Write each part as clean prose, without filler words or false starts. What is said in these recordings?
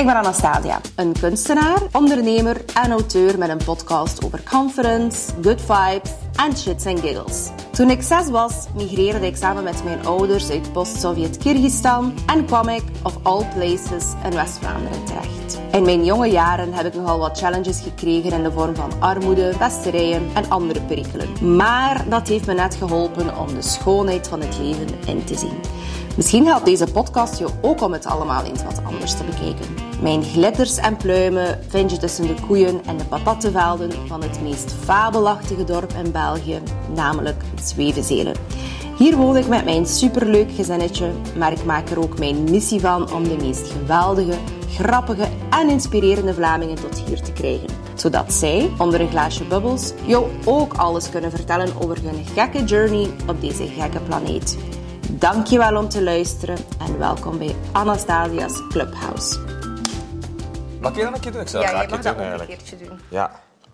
Ik ben Anastasia, een kunstenaar, ondernemer en auteur met een podcast over confidence, good vibes en shits en giggles. Toen ik 6 was, migreerde ik samen met mijn ouders uit post-Sovjet Kyrgyzstan en kwam ik, of all places, in West-Vlaanderen terecht. In mijn jonge jaren heb ik nogal wat challenges gekregen in de vorm van armoede, pesterijen en andere perikelen. Maar dat heeft me net geholpen om de schoonheid van het leven in te zien. Misschien helpt deze podcast je ook om het allemaal eens wat anders te bekijken. Mijn glitters en pluimen vind je tussen de koeien en de patattenvelden van het meest fabelachtige dorp in België, namelijk Zwevenzelen. Hier woon ik met mijn superleuk gezinnetje, maar ik maak er ook mijn missie van om de meest geweldige, grappige en inspirerende Vlamingen tot hier te krijgen. Zodat zij, onder een glaasje bubbels, jou ook alles kunnen vertellen over hun gekke journey op deze gekke planeet. Dankjewel om te luisteren en welkom bij Anastasia's Clubhouse. Mag je dat een keer doen? Ik zou Ja, graag je mag dat ook doen, een keertje doen. Ja.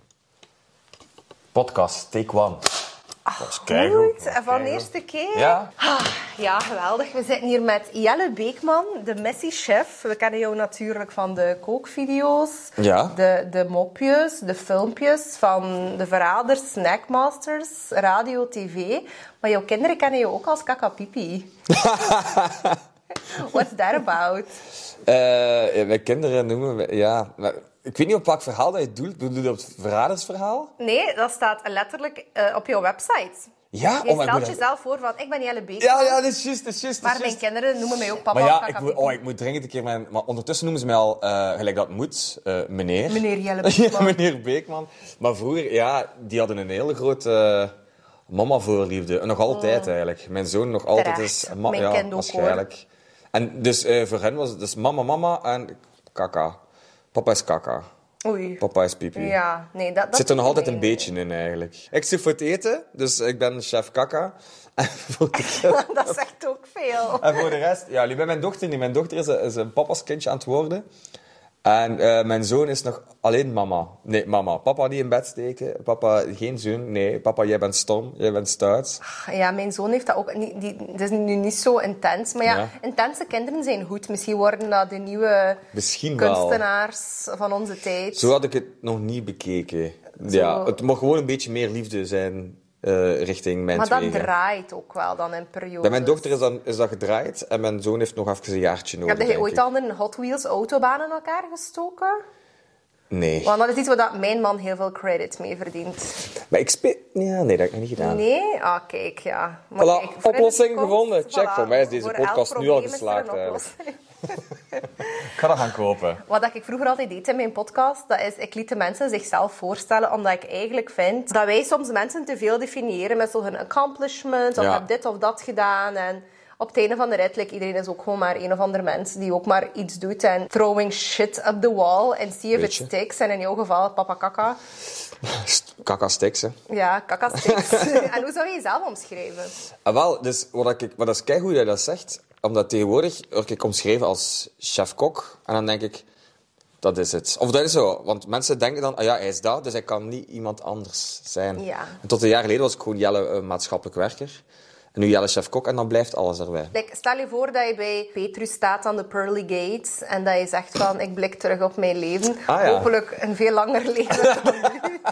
Podcast, take one. Dat is Goed, en van de eerste keer? Ja. Ja, geweldig. We zitten hier met Jelle Beekman, de Messi-chef. We kennen jou natuurlijk van de kookvideo's, Ja. de mopjes, de filmpjes van de Verraders, Snackmasters, radio, tv. Maar jouw kinderen kennen jou ook als Kaka Pipi. What's that about? Mijn kinderen noemen me... Ja, maar ik weet niet op welk verhaal dat je doelt. Bedoel je op het Verradersverhaal? Nee, dat staat letterlijk op jouw website. Ja? Je stelt jezelf voor van, ik ben Jelle Beekman. Ja, dat is juist. Maar mijn kinderen noemen mij ook papa Maar of ja, Kaka Pipi. ik moet dringend een keer mijn... Maar ondertussen noemen ze mij al, gelijk dat moet, meneer. Meneer Jelle Beekman. Ja, meneer Beekman. Maar vroeger, ja, die hadden een hele grote mama-voorliefde. En nog altijd eigenlijk. Mijn zoon nog altijd Terecht. is... Mijn kind ook, waarschijnlijk. En dus voor hen was het dus mama en kaka. Papa is kaka. Oei. Papa is pipi. Ja, nee, dat Het zit er nog altijd nee. een beetje in eigenlijk. Ik zit voor het eten, dus ik ben chef kaka. En voor Dat zegt ook veel. En voor de rest, ja, nu bij mijn dochter niet. Mijn dochter is een papa's kindje aan het worden. En mijn zoon is nog alleen mama. Nee, mama. Papa niet in bed steken. Papa geen zoon. Nee, papa, jij bent stom. Jij bent stout. Ja, mijn zoon heeft dat ook niet... Het is nu niet zo intens. Maar ja, intense kinderen zijn goed. Misschien worden dat de nieuwe Misschien wel. kunstenaars van onze tijd. Zo had ik het nog niet bekeken. Ja, het mag gewoon een beetje meer liefde zijn richting mijn Maar tweeën. dat draait ook wel dan in periodes. Bij mijn dochter is dat gedraaid. En mijn zoon heeft nog even een jaartje nodig. Heb jij denk ooit ik. al een Hot Wheels autobaan in elkaar gestoken? Nee. Want dat is iets waar mijn man heel veel credit mee verdient. Maar ik speel... Ja, nee, dat heb ik nog niet gedaan. Nee? Ah, kijk, ja. Maar Voilà, kijk, voor in de oplossing toekomst, gevonden. Check, voilà, voor mij is deze voor podcast elk nu al probleem is er geslaagd een eigenlijk. oplossing. Ik ga dat gaan kopen. Wat ik vroeger altijd deed in mijn podcast, dat is, ik liet de mensen zichzelf voorstellen, omdat ik eigenlijk vind dat wij soms mensen te veel definiëren met zo'n accomplishment, of Ja. heb dit of dat gedaan. En op het einde van de rit, iedereen is ook gewoon maar een of ander mens die ook maar iets doet en throwing shit up the wall and see if it Beetje. sticks. En in jouw geval, papa kaka. Kaka sticks, hè. Ja, kaka sticks. En hoe zou je jezelf omschrijven? Ah, wel, dus wat dat is keigoed dat je dat zegt. Omdat tegenwoordig word ik omschreven als chef-kok. En dan denk ik, dat is het. Of dat is zo. Want mensen denken dan, hij is dat, dus hij kan niet iemand anders zijn. Ja. En tot een jaar geleden was ik gewoon Jelle maatschappelijk werker. En nu Jelle chef-kok en dan blijft alles erbij. Stel je voor dat je bij Petrus staat aan de Pearly Gates en dat je zegt van, ik blik terug op mijn leven. Ah, ja. Hopelijk een veel langer leven dan nu.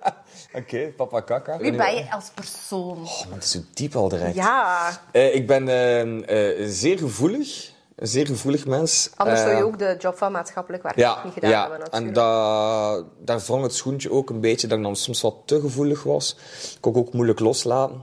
Oké, papa kaka. Wie ben je als persoon? Oh, man, het is zo diep al direct. Ja, Ik ben zeer gevoelig. Een zeer gevoelig mens. anders zou je ook de job van maatschappelijk werk niet gedaan hebben natuurlijk. En daar wrong het schoentje ook een beetje, dat ik dan soms wat te gevoelig was. Ik kon ook moeilijk loslaten.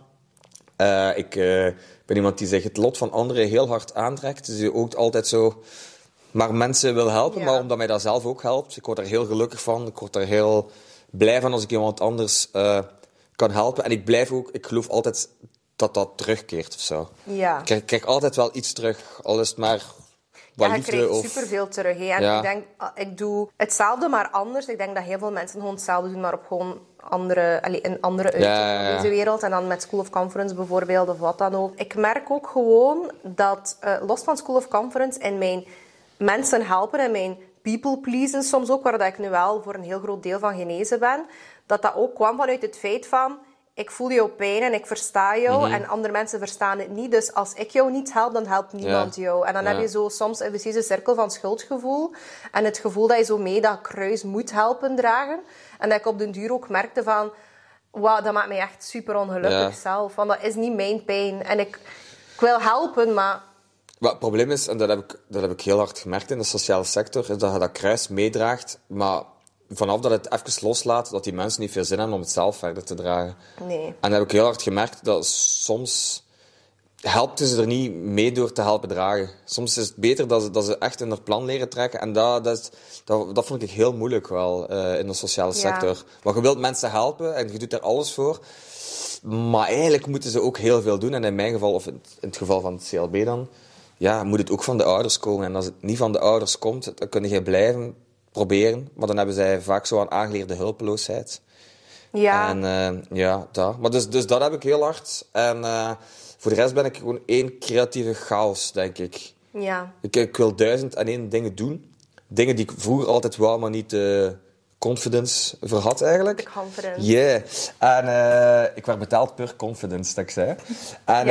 Ik ben iemand die zich het lot van anderen heel hard aantrekt. Dus die ook altijd zo maar mensen wil helpen, maar omdat mij dat zelf ook helpt. Ik word er heel gelukkig van. Ik word er heel blij van als ik iemand anders kan helpen. En ik geloof altijd dat dat terugkeert of zo. Ja. Ik krijg altijd wel iets terug, al is het maar wat Ja, je liefde krijgt of... superveel terug. Hè. En Ja. ik denk, ik doe hetzelfde, maar anders. Ik denk dat heel veel mensen gewoon hetzelfde doen, maar op gewoon een andere uiting in deze wereld. En dan met School of Conference bijvoorbeeld, of wat dan ook. Ik merk ook gewoon dat, los van School of Conference, en mijn mensen helpen en mijn people pleasen soms ook, waar dat ik nu wel voor een heel groot deel van genezen ben, dat ook kwam vanuit het feit van, ik voel jouw pijn en ik versta jou. En andere mensen verstaan het niet. Dus als ik jou niet help, dan helpt niemand jou. En dan heb je zo soms een vicieuze cirkel van schuldgevoel. En het gevoel dat je zo mee dat kruis moet helpen dragen. En dat ik op den duur ook merkte van... Wauw, dat maakt mij echt super ongelukkig zelf. Want dat is niet mijn pijn. En ik wil helpen, maar... Wat het probleem is, en dat heb ik heel hard gemerkt in de sociale sector, is dat je dat kruis meedraagt, maar vanaf dat het even loslaat, dat die mensen niet veel zin hebben om het zelf verder te dragen. Nee. En dat heb ik heel hard gemerkt, dat soms helpt ze er niet mee door te helpen dragen. Soms is het beter dat ze echt in haar plan leren trekken. En dat vond ik heel moeilijk wel in de sociale sector. Want je wilt mensen helpen en je doet er alles voor. Maar eigenlijk moeten ze ook heel veel doen. En in mijn geval, of in het geval van het CLB dan, moet het ook van de ouders komen. En als het niet van de ouders komt, dan kun je blijven proberen. Maar dan hebben zij vaak zo aan aangeleerde hulpeloosheid. Ja. En dat. Maar dus dat heb ik heel hard. En voor de rest ben ik gewoon één creatieve chaos, denk ik. Ja. Ik wil 1001 dingen doen. Dingen die ik vroeger altijd wou, maar niet confidence voor had eigenlijk. De confidence. Yeah. En ik werd betaald per confidence, dat ik zei. En,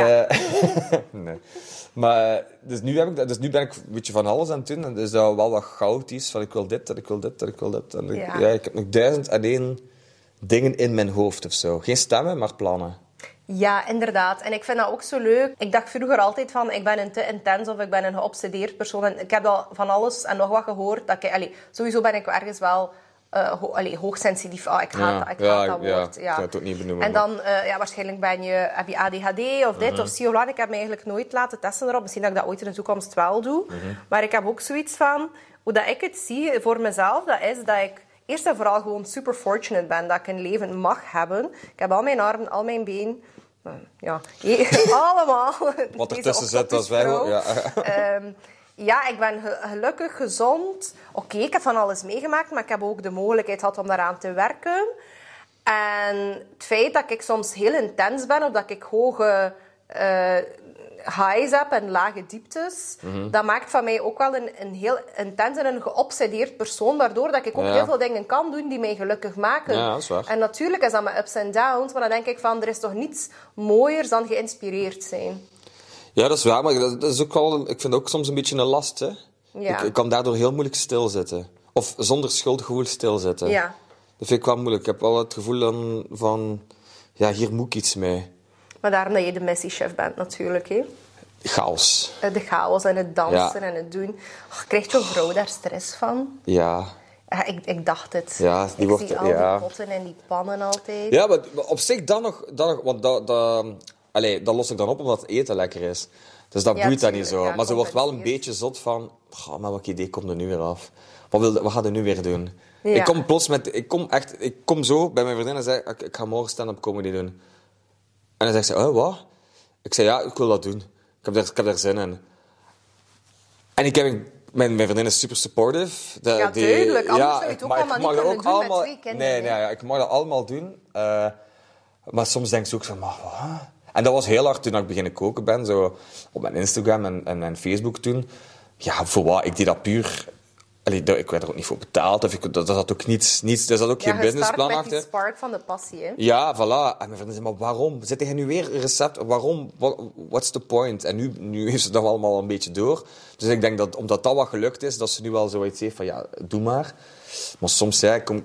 nee. Maar, dus nu ben ik een beetje van alles aan het doen. En dus dat wel wat chaotisch. Van ik wil dit, en ik wil dit, en ik wil dit. En ik heb nog 1001 dingen in mijn hoofd of zo. Geen stemmen, maar plannen. Ja, inderdaad. En ik vind dat ook zo leuk. Ik dacht vroeger altijd van, ik ben een te intens of ik ben een geobsedeerd persoon. En ik heb al van alles en nog wat gehoord. Dat sowieso ben ik ergens wel hoogsensitief. Ik haat dat woord. Ik ga het ook niet benoemen. En dan, waarschijnlijk heb je ADHD of dit of Siolan. Ik heb me eigenlijk nooit laten testen erop. Misschien dat ik dat ooit in de toekomst wel doe. Maar ik heb ook zoiets van, hoe dat ik het zie voor mezelf, dat is dat ik eerst en vooral gewoon super fortunate ben dat ik een leven mag hebben. Ik heb al mijn armen, al mijn been. Allemaal. Wat ertussen zit, als wij ook. Ja, ik ben gelukkig, gezond. Oké, ik heb van alles meegemaakt, maar ik heb ook de mogelijkheid gehad om daaraan te werken. En het feit dat ik soms heel intens ben, of dat ik hoge highs heb en lage dieptes, dat maakt van mij ook wel een heel intens en een geobsedeerd persoon, waardoor dat ik ook heel veel dingen kan doen die mij gelukkig maken. Ja, dat is waar. En natuurlijk is dat mijn ups en downs, maar dan denk ik van, er is toch niets mooiers dan geïnspireerd zijn. Ja, dat is waar, maar dat is ook wel, ik vind het ook soms een beetje een last. Hè? Ja. Ik kan daardoor heel moeilijk stilzitten. Of zonder schuldgevoel stilzitten. Ja. Dat vind ik wel moeilijk. Ik heb wel het gevoel dan van, hier moet ik iets mee. Maar daarom dat je de missiechef bent natuurlijk, hè? Chaos. De chaos en het dansen en het doen. Krijgt jouw vrouw daar stress van? Ja. Ik dacht het. Ja, zie al die potten en die pannen altijd. Ja, maar op zich dan nog want dat los ik dan op omdat het eten lekker is. Dus dat boeit dan niet zo. Ja, maar ze wordt wel een beetje zot van, maar welk idee komt er nu weer af? Wat gaat er nu weer doen? Ja. Ik kom zo bij mijn vriendin en zeg, ik ga morgen stand-up comedy doen. En dan zegt ze, wat? Ik zei, ik wil dat doen. Ik heb daar zin in. En mijn vriendin is super supportive. Tuurlijk. Anders zou je het ook allemaal niet kunnen doen met 2 kinderen. Nee, ik mag dat allemaal doen. Maar soms denk ze ook zo, maar wat? En dat was heel hard toen ik beginnen koken ben. Zo op mijn Instagram en mijn Facebook toen. Ja, voor wat? Ik deed dat puur... ik werd er ook niet voor betaald. Dat zat ook niets. Er zat ook geen businessplan achter. Ja, je start met die spark van de passie, hè? Ja, voilà. En mijn vrienden zei, maar waarom? Zet jij nu weer een recept? Waarom? What's the point? En nu heeft ze het nog allemaal een beetje door. Dus ik denk dat, omdat dat wat gelukt is, dat ze nu wel zoiets heeft van, doe maar. Maar soms,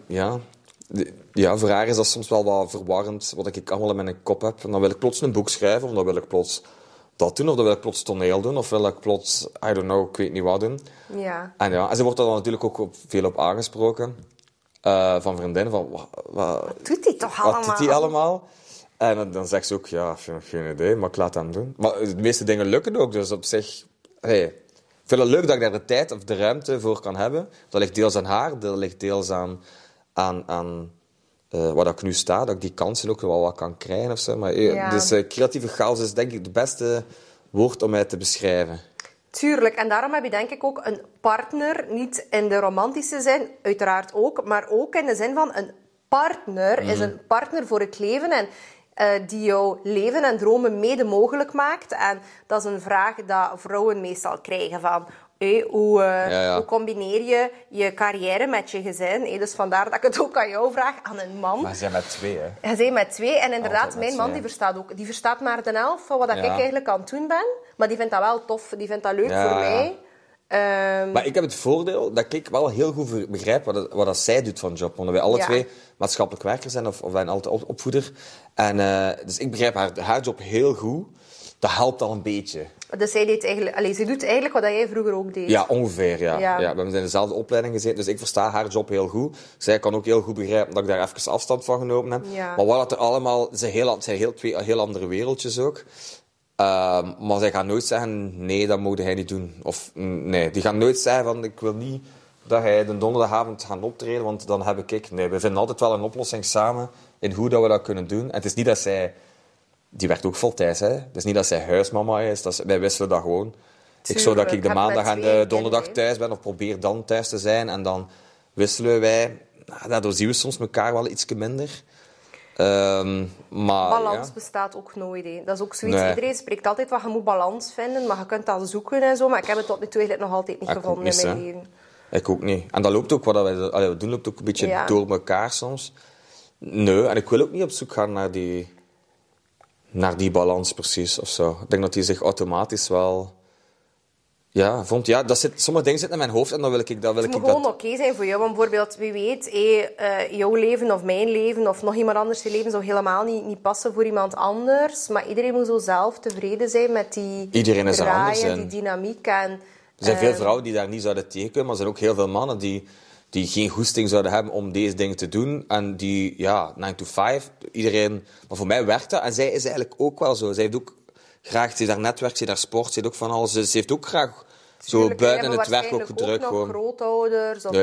voor haar is dat soms wel wat verwarrend, wat ik allemaal in mijn kop heb. En dan wil ik plots een boek schrijven, of dan wil ik plots dat doen, of dan wil ik plots toneel doen, of wil ik plots, I don't know, ik weet niet wat doen. Ja. En ze wordt er dan natuurlijk ook veel op aangesproken. Van vriendinnen, van wat doet hij toch allemaal? Wat doet hij allemaal? En dan zegt ze ook, ik vind geen idee, maar ik laat hem doen. Maar de meeste dingen lukken ook, dus op zich... ik vind het leuk dat ik daar de tijd of de ruimte voor kan hebben. Dat ligt deels aan haar, dat ligt deels aan waar ik nu sta, dat ik die kansen ook wel wat kan krijgen of zo. Maar, Dus creatieve chaos is denk ik het beste woord om mij te beschrijven. Tuurlijk, en daarom heb je denk ik ook een partner, niet in de romantische zin, uiteraard ook, maar ook in de zin van een partner is een partner voor het leven en die jouw leven en dromen mede mogelijk maakt. En dat is een vraag dat vrouwen meestal krijgen van, Hoe combineer je je carrière met je gezin? Dus vandaar dat ik het ook aan jou vraag, aan een man. Maar ze zijn met 2, hè? Je bent met 2 en inderdaad, Altijd mijn man die verstaat maar de helft van wat ik eigenlijk aan het doen ben. Maar die vindt dat wel tof, die vindt dat leuk voor mij. Maar ik heb het voordeel dat ik wel heel goed begrijp wat dat zij doet van job. Want wij alle 2 maatschappelijk werker zijn of wij altijd opvoeder. En, dus ik begrijp haar job heel goed. Dat helpt al een beetje. Dus zij ze doet eigenlijk wat jij vroeger ook deed? Ja, ongeveer, ja. We hebben in dezelfde opleiding gezeten, dus ik versta haar job heel goed. Zij kan ook heel goed begrijpen dat ik daar even afstand van genomen heb. Ja. Maar wat er allemaal... Het zijn twee heel andere wereldjes ook. Maar zij gaan nooit zeggen, nee, dat moet hij niet doen. Of nee, die gaan nooit zeggen van, ik wil niet dat hij de donderdagavond gaat optreden, want dan heb ik... Nee, we vinden altijd wel een oplossing samen in hoe dat we dat kunnen doen. En het is niet dat zij... Die werkt ook voltijds, hè. Het is niet dat zij huismama is. Wij wisselen dat gewoon. Ik zorg dat ik de maandag en de donderdag thuis ben, of probeer dan thuis te zijn. En dan wisselen wij. Daardoor zien we soms elkaar wel iets minder. Maar, balans bestaat ook nooit. Hè. Dat is ook zoiets. Nee. Iedereen spreekt altijd van je moet balans vinden, maar je kunt dat zoeken en zo. Maar ik heb het tot nu toe eigenlijk nog altijd niet gevonden in mijn leven. Ik ook niet. En dat loopt ook, wat wij doen, loopt ook een beetje door elkaar soms. Nee, en ik wil ook niet op zoek gaan naar die balans precies, of zo. Ik denk dat die zich automatisch wel... Ja, vond... Ja, sommige dingen zitten in mijn hoofd en dan wil ik dat... Het moet gewoon oké zijn voor jou. Want bijvoorbeeld, wie weet, jouw leven of mijn leven of nog iemand anders leven zou helemaal niet passen voor iemand anders. Maar iedereen moet zo zelf tevreden zijn met die iedereen is er anders die dynamiek. En, er zijn veel vrouwen die daar niet zouden tegenkomen, maar er zijn ook heel veel mannen die geen goesting zouden hebben om deze dingen te doen. En die, 9 to 5, iedereen... Maar voor mij werkt dat. En zij is eigenlijk ook wel zo. Zij heeft ook graag... Ze heeft daar netwerk, ze heeft daar sport, ze heeft ook van alles. Ze heeft ook graag zo buiten het werk ook gedrukt. Ook nog grootouders? Of we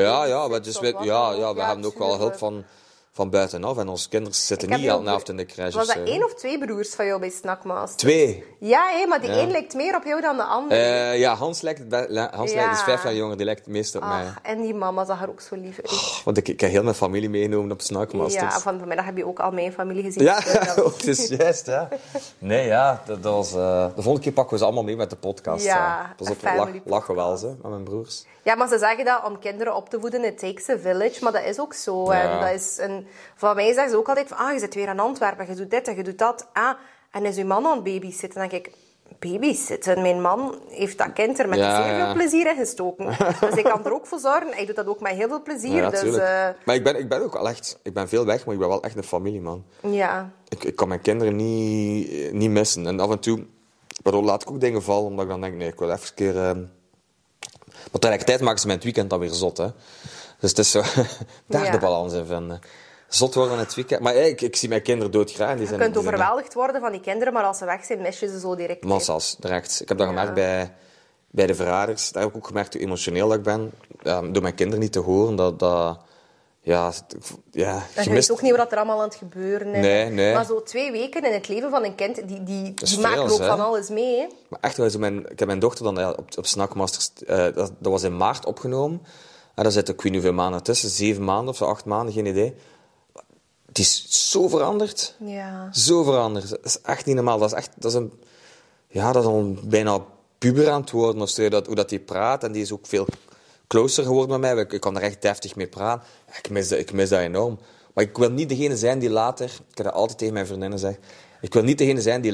hebben ook wel hulp van buitenaf. En onze kinderen zitten niet al naast in de crash. Was dat 1 of 2 broers van jou bij Snackmaster? 2. Ja, maar die een lijkt meer op jou dan de andere. Hans lijkt is 5 jaar jonger, die lijkt het meest op mij. En die mama zag er ook zo lief uit. Want ik heb heel mijn familie meegenomen op Snackmasters. Ja, vanmiddag heb je ook al mijn familie gezien. Ja, het is juist, ja. Nee, dat was... De volgende keer pakken we ze allemaal mee met de podcast. Ja, pas op, lachen wel ze, met mijn broers. Ja, maar ze zeggen dat om kinderen op te voeden, it takes a village. Maar dat is ook zo. Ja. En dat is van mij zeggen ze ook altijd van, je zit weer aan Antwerpen, je doet dit en je doet dat. En is uw man aan het babysitten? Dan denk ik, babysitten? Mijn man heeft dat kind er met zeer veel plezier in gestoken. Dus ik kan er ook voor zorgen. Hij doet dat ook met heel veel plezier. Ja, dus, maar ik ben ook wel echt... Ik ben veel weg, maar ik ben wel echt een familieman. Ja. Ik kan mijn kinderen niet missen. En af en toe... laat ik ook dingen vallen, omdat ik dan denk, nee, ik wil even een keer... Maar tegelijkertijd maken ze mijn weekend dan weer zot, hè. Dus het is zo... daar de balans in vinden. Zot worden in het weekend. Maar ik zie mijn kinderen doodgraag. Je kunt overweldigd worden van die kinderen, maar als ze weg zijn, mis je ze zo direct. Massas, direct. Ik heb dat gemerkt bij de verraders. Daar heb ik ook gemerkt hoe emotioneel dat ik ben. Door mijn kinderen niet te horen, je weet ook niet wat er allemaal aan het gebeuren is. Nee. Maar zo 2 weken in het leven van een kind, die maken ook van alles mee. Hè? Maar echt, ik heb mijn dochter dan op Snackmasters... dat was in maart opgenomen. En daar zitten, ik weet niet hoeveel maanden tussen. 7 maanden of zo, 8 maanden, geen idee. Die is zo veranderd. Ja. Zo veranderd. Dat is echt niet normaal. Dat is een bijna puber aan het worden. Of zo, hoe dat die praat. En die is ook veel closer geworden met mij. Ik kan er echt deftig mee praten. Ik mis dat enorm. Maar ik wil niet degene zijn die later... Ik heb dat altijd tegen mijn vriendinnen gezegd. Ik wil niet degene zijn die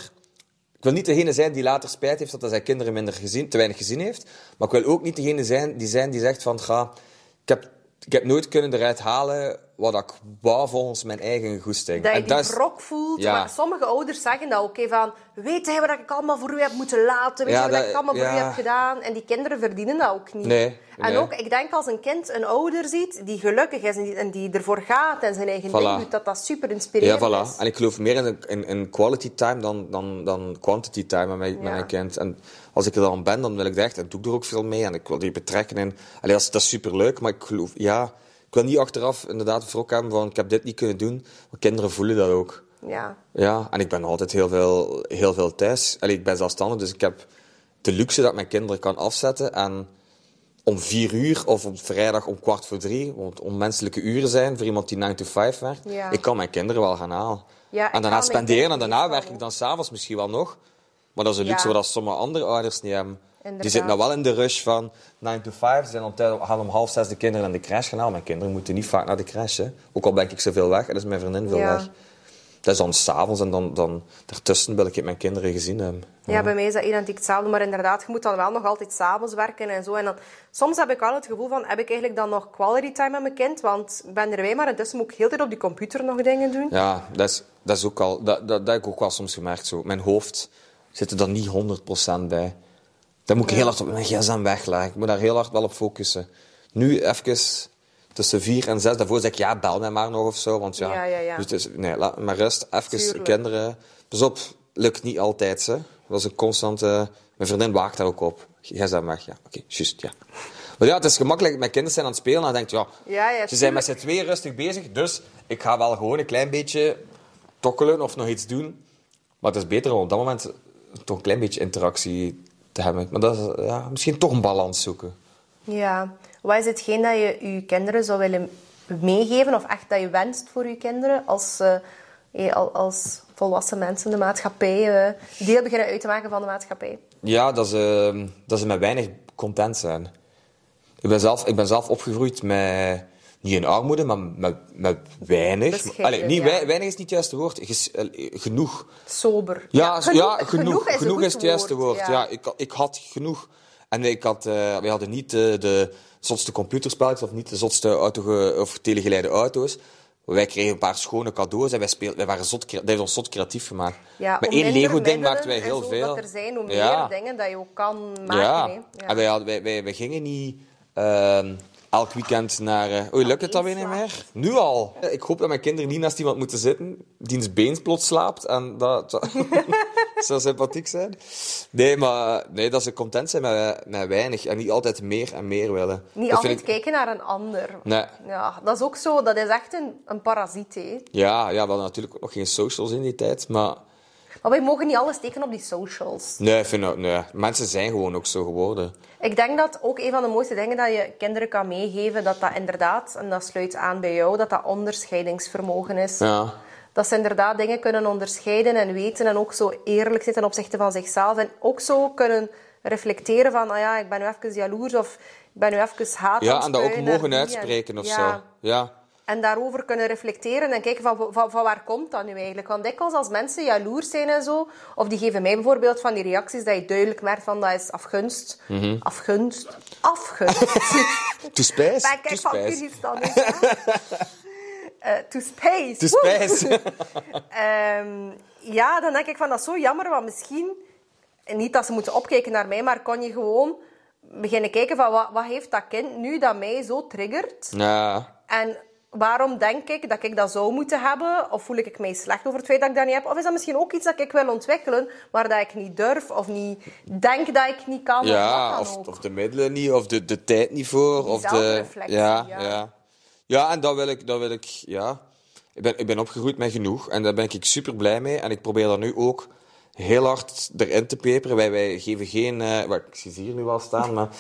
later spijt heeft dat hij zijn kinderen te weinig gezien heeft. Maar ik wil ook niet degene zijn die zegt van... Ik heb nooit kunnen eruit halen wat ik wou volgens mijn eigen goesting. Dat je die wrok voelt. Ja. Maar sommige ouders zeggen dat ook. Van, weet hij wat ik allemaal voor u heb moeten laten? Weet je wat ik allemaal voor u heb gedaan? En die kinderen verdienen dat ook niet. Nee. Ook, ik denk als een kind een ouder ziet die gelukkig is en die ervoor gaat en zijn eigen ding doet, dat super inspirerend is. En ik geloof meer in quality time dan quantity time met mijn kind. En als ik er dan ben, dan wil ik dat echt. En doe ik er ook veel mee. En ik wil die betrekken in. Dat is superleuk, maar ik geloof... Ik wil niet achteraf inderdaad wrok hebben van ik heb dit niet kunnen doen. Want kinderen voelen dat ook. Ja, en ik ben altijd heel veel thuis. Ik ben zelfstandig, dus ik heb de luxe dat ik mijn kinderen kan afzetten. En om 4 uur of op vrijdag om 2:45, want onmenselijke uren zijn voor iemand die 9 to 5 werkt. Ja. Ik kan mijn kinderen wel gaan halen. Ja, en daarna spenderen en daarna werk ik dan s'avonds misschien wel nog. Maar dat is een luxe wat sommige andere ouders niet hebben. Die zitten nou wel in de rush van 9 to 5. Ze zijn gaan om 5:30 de kinderen naar de crash gaan halen. Mijn kinderen moeten niet vaak naar de crash. Hè. Ook al ben ik zoveel weg, en dat is mijn vriendin veel weg. Dat is dan 's avonds en dan daartussen wil ik mijn kinderen gezien hebben. Ja, bij mij is dat identiek hetzelfde. Maar inderdaad, je moet dan wel nog altijd 's avonds werken en zo. En dan, soms heb ik wel het gevoel van, heb ik eigenlijk dan nog quality time met mijn kind? Want ik ben erbij, maar intussen moet ik heel de tijd op die computer nog dingen doen. Ja, dat is ook al... Dat heb ik ook wel soms gemerkt. Zo. Mijn hoofd zit er dan niet 100% bij. Dan moet ik heel hard op mijn gsm wegleggen. Ik moet daar heel hard wel op focussen. Nu even tussen 4 en 6. Daarvoor zeg ik, ja, bel mij maar nog of zo. Want ja. Dus het is, nee, laat me maar rust. Even kinderen. Pas op, lukt niet altijd. Hè. Dat is een constante... Mijn vriendin waakt daar ook op. Gsm weg, ja. Oké, juist, ja. Maar ja, het is gemakkelijk. Mijn kinderen zijn aan het spelen. En dan denk je, ze zijn met z'n tweeën rustig bezig. Dus ik ga wel gewoon een klein beetje tokkelen of nog iets doen. Maar het is beter om op dat moment toch een klein beetje interactie te hebben. Maar dat is misschien toch een balans zoeken. Ja. Wat is hetgeen dat je je kinderen zou willen meegeven of echt dat je wenst voor je kinderen als volwassen mensen in de maatschappij deel beginnen uit te maken van de maatschappij? Ja, dat ze met weinig content zijn. Ik ben zelf opgegroeid met... Niet in armoede, maar met weinig. Weinig is niet het juiste woord. Genoeg. Sober. Ja, genoeg is het juiste woord. Ja, ik had genoeg. En wij hadden niet de zotste computerspelletjes of niet de zotste of telegeleide auto's. Wij kregen een paar schone cadeaus en dat heeft ons zot creatief gemaakt. Ja, met één Lego-ding maakten wij heel veel. Dat er zijn, hoe meer dingen dat je ook kan maken. Ja. En wij gingen niet... elk weekend naar... lukt het dat weer niet meer? Nu al. Ik hoop dat mijn kinderen niet naast iemand moeten zitten diens been plots slaapt. En dat zou sympathiek zijn. Nee, dat ze content zijn met weinig. En niet altijd meer en meer willen. Niet altijd kijken naar een ander. Nee. Ja, dat is ook zo. Dat is echt een parasiet, hè. Ja, we hadden natuurlijk ook nog geen socials in die tijd, maar... Maar wij mogen niet alles steken op die socials. Nee, mensen zijn gewoon ook zo geworden. Ik denk dat ook een van de mooiste dingen dat je kinderen kan meegeven, dat inderdaad, en dat sluit aan bij jou, dat onderscheidingsvermogen is. Ja. Dat ze inderdaad dingen kunnen onderscheiden en weten en ook zo eerlijk zijn ten opzichte van zichzelf. En ook zo kunnen reflecteren van, ik ben nu even jaloers of ik ben nu even haat. Ja, en dat ook mogen uitspreken of zo. Ja. En daarover kunnen reflecteren en kijken van waar komt dat nu eigenlijk. Want dikwijls als mensen jaloers zijn en zo, of die geven mij bijvoorbeeld van die reacties dat je duidelijk merkt van dat is afgunst. Mm-hmm. Afgunst. To space. Kijk van Kyrgyzstan. To space. To space. Ja, dan denk ik van dat is zo jammer, want misschien, niet dat ze moeten opkijken naar mij, maar kon je gewoon beginnen kijken van wat heeft dat kind nu dat mij zo triggert? Ja. En waarom denk ik dat ik dat zou moeten hebben? Of voel ik mij slecht over het feit dat ik dat niet heb? Of is dat misschien ook iets dat ik wil ontwikkelen, maar dat ik niet durf of niet denk dat ik niet kan? Ja, of de middelen niet, of de tijd niet voor. Die of zelfreflectie, Ja, en dat wil ik ja. Ik ben opgegroeid met genoeg en daar ben ik super blij mee. En ik probeer dat nu ook heel hard erin te peperen. Wij geven geen... ik zie ze hier nu wel staan, maar...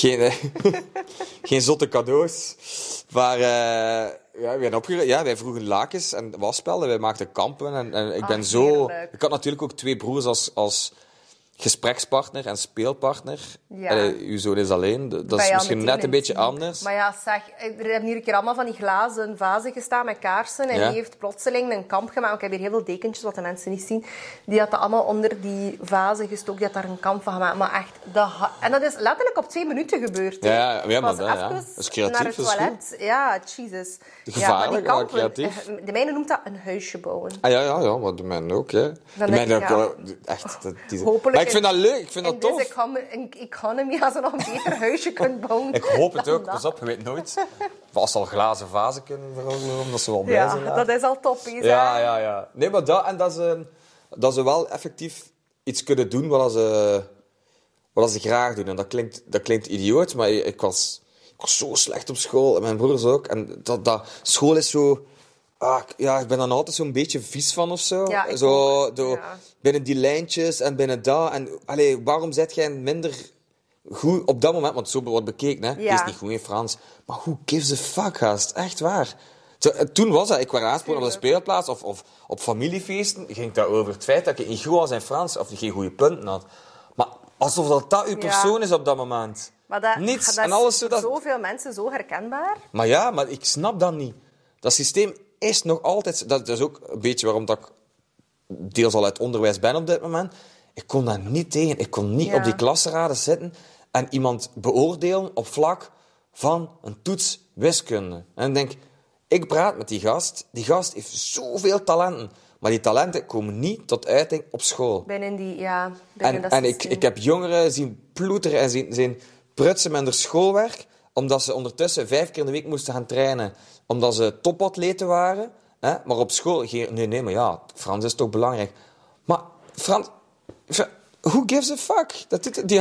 geen zotte cadeaus. Maar wij vroegen lakens en wasspelden. Wij maakten kampen. En ik ben zo... Heerlijk. Ik had natuurlijk ook 2 broers als gesprekspartner en speelpartner. Ja. Uw zoon is alleen. Dat is misschien net een beetje anders. Maar ja, zeg, er hebben hier een keer allemaal van die glazen vazen gestaan met kaarsen. En die heeft plotseling een kamp gemaakt. Ik heb hier heel veel dekentjes, wat de mensen niet zien. Die had dat allemaal onder die vazen gestoken. Die had daar een kamp van gemaakt. Maar echt, en dat is letterlijk op 2 minuten gebeurd. Ja, maar dat is creatief. Naar het toilet. Ja, Jesus. Gevaarlijk, maar creatief. De mijne noemt dat een huisje bouwen. Ja, maar de mijne ook, hè. Echt. Hopelijk. Maar ik vind dat leuk, ik vind dat tof. In deze economy, als je nog een beter huisje kunt bouwen. Ik hoop het ook, pas op, je weet nooit. Als ze al glazen vazen kunnen veroveren, omdat ze wel blij zijn. Ja, dat is al top. Ja. Nee, maar dat ze wel effectief iets kunnen doen wat ze graag doen. En dat klinkt idioot, maar ik was zo slecht op school. En mijn broers ook. En school is zo... ik ben dan altijd zo'n beetje vies van of zo. Ja, binnen die lijntjes en binnen dat. En waarom zet jij minder goed op dat moment? Want zo wordt bekeken, hè. Je is niet goed in Frans. Maar who gives a fuck, gast? Echt waar. Toen was dat. Ik werd aangesproken op de speelplaats of op familiefeesten. Ging dat over het feit dat ik niet goed was in Frans of geen goede punten had. Maar Alsof dat uw persoon is op dat moment. Maar dat, Niets. dat En alles is zo voor dat... zoveel mensen zo herkenbaar. Maar ik snap dat niet. Dat systeem is nog altijd... Dat is ook een beetje waarom dat ik deels al uit onderwijs ben op dit moment. Ik kon daar niet tegen. Ik kon niet op die klasraden zitten en iemand beoordelen op vlak van een toets wiskunde. En ik denk, ik praat met die gast. Die gast heeft zoveel talenten. Maar die talenten komen niet tot uiting op school. Binnen dat En systeem. ik heb jongeren zien ploeteren en zien prutsen met hun schoolwerk, omdat ze ondertussen 5 keer in de week moesten gaan trainen, omdat ze topatleten waren. Hè? Maar op school... Nee, maar ja, Frans is toch belangrijk. Maar Frans... Who gives a fuck? Die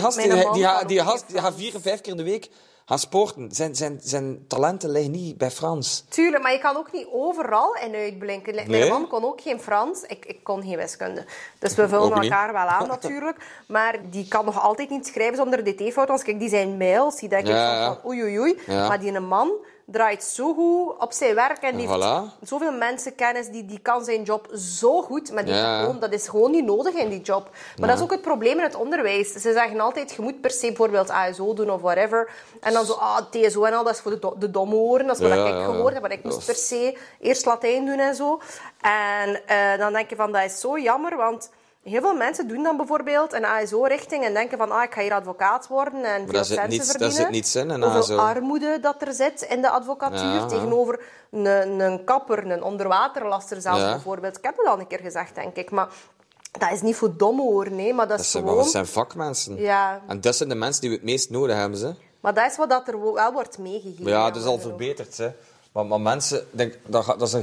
gaat 4 of 5 keer in de week gaan sporten. Zijn talenten liggen niet bij Frans. Tuurlijk, maar je kan ook niet overal in uitblinken. Nee? Mijn man kon ook geen Frans. Ik kon geen wiskunde. Dus we vullen elkaar wel aan natuurlijk. Maar die kan nog altijd niet schrijven zonder dt-fout. Als ik die zijn mails zie, denk ik van oei. Ja. Maar die man draait zo goed op zijn werk en die heeft zoveel mensenkennis, die kan zijn job zo goed, maar dat is gewoon niet nodig in die job. Maar dat is ook het probleem in het onderwijs. Ze zeggen altijd, je moet per se bijvoorbeeld ASO doen of whatever. En dan zo, TSO en al, dat is voor de domme oren. Dat is wat ik gehoord heb, maar ik moest per se eerst Latijn doen en zo. En dan denk je van, dat is zo jammer, want heel veel mensen doen dan bijvoorbeeld een ASO-richting en denken van, ik ga hier advocaat worden en veel centen verdienen. Daar zit niets in, een Hoeveel ASO. armoede dat er zit in de advocatuur tegenover een kapper, een onderwaterlaster zelfs bijvoorbeeld. Ik heb het al een keer gezegd, denk ik, maar dat is niet voor domme hoor, nee, maar dat is gewoon... Dat zijn vakmensen. Ja. En dat zijn de mensen die we het meest nodig hebben, ze. Maar dat is wat dat er wel wordt meegegeven. Ja, dat is al verbeterd, hè. Maar mensen, dat is een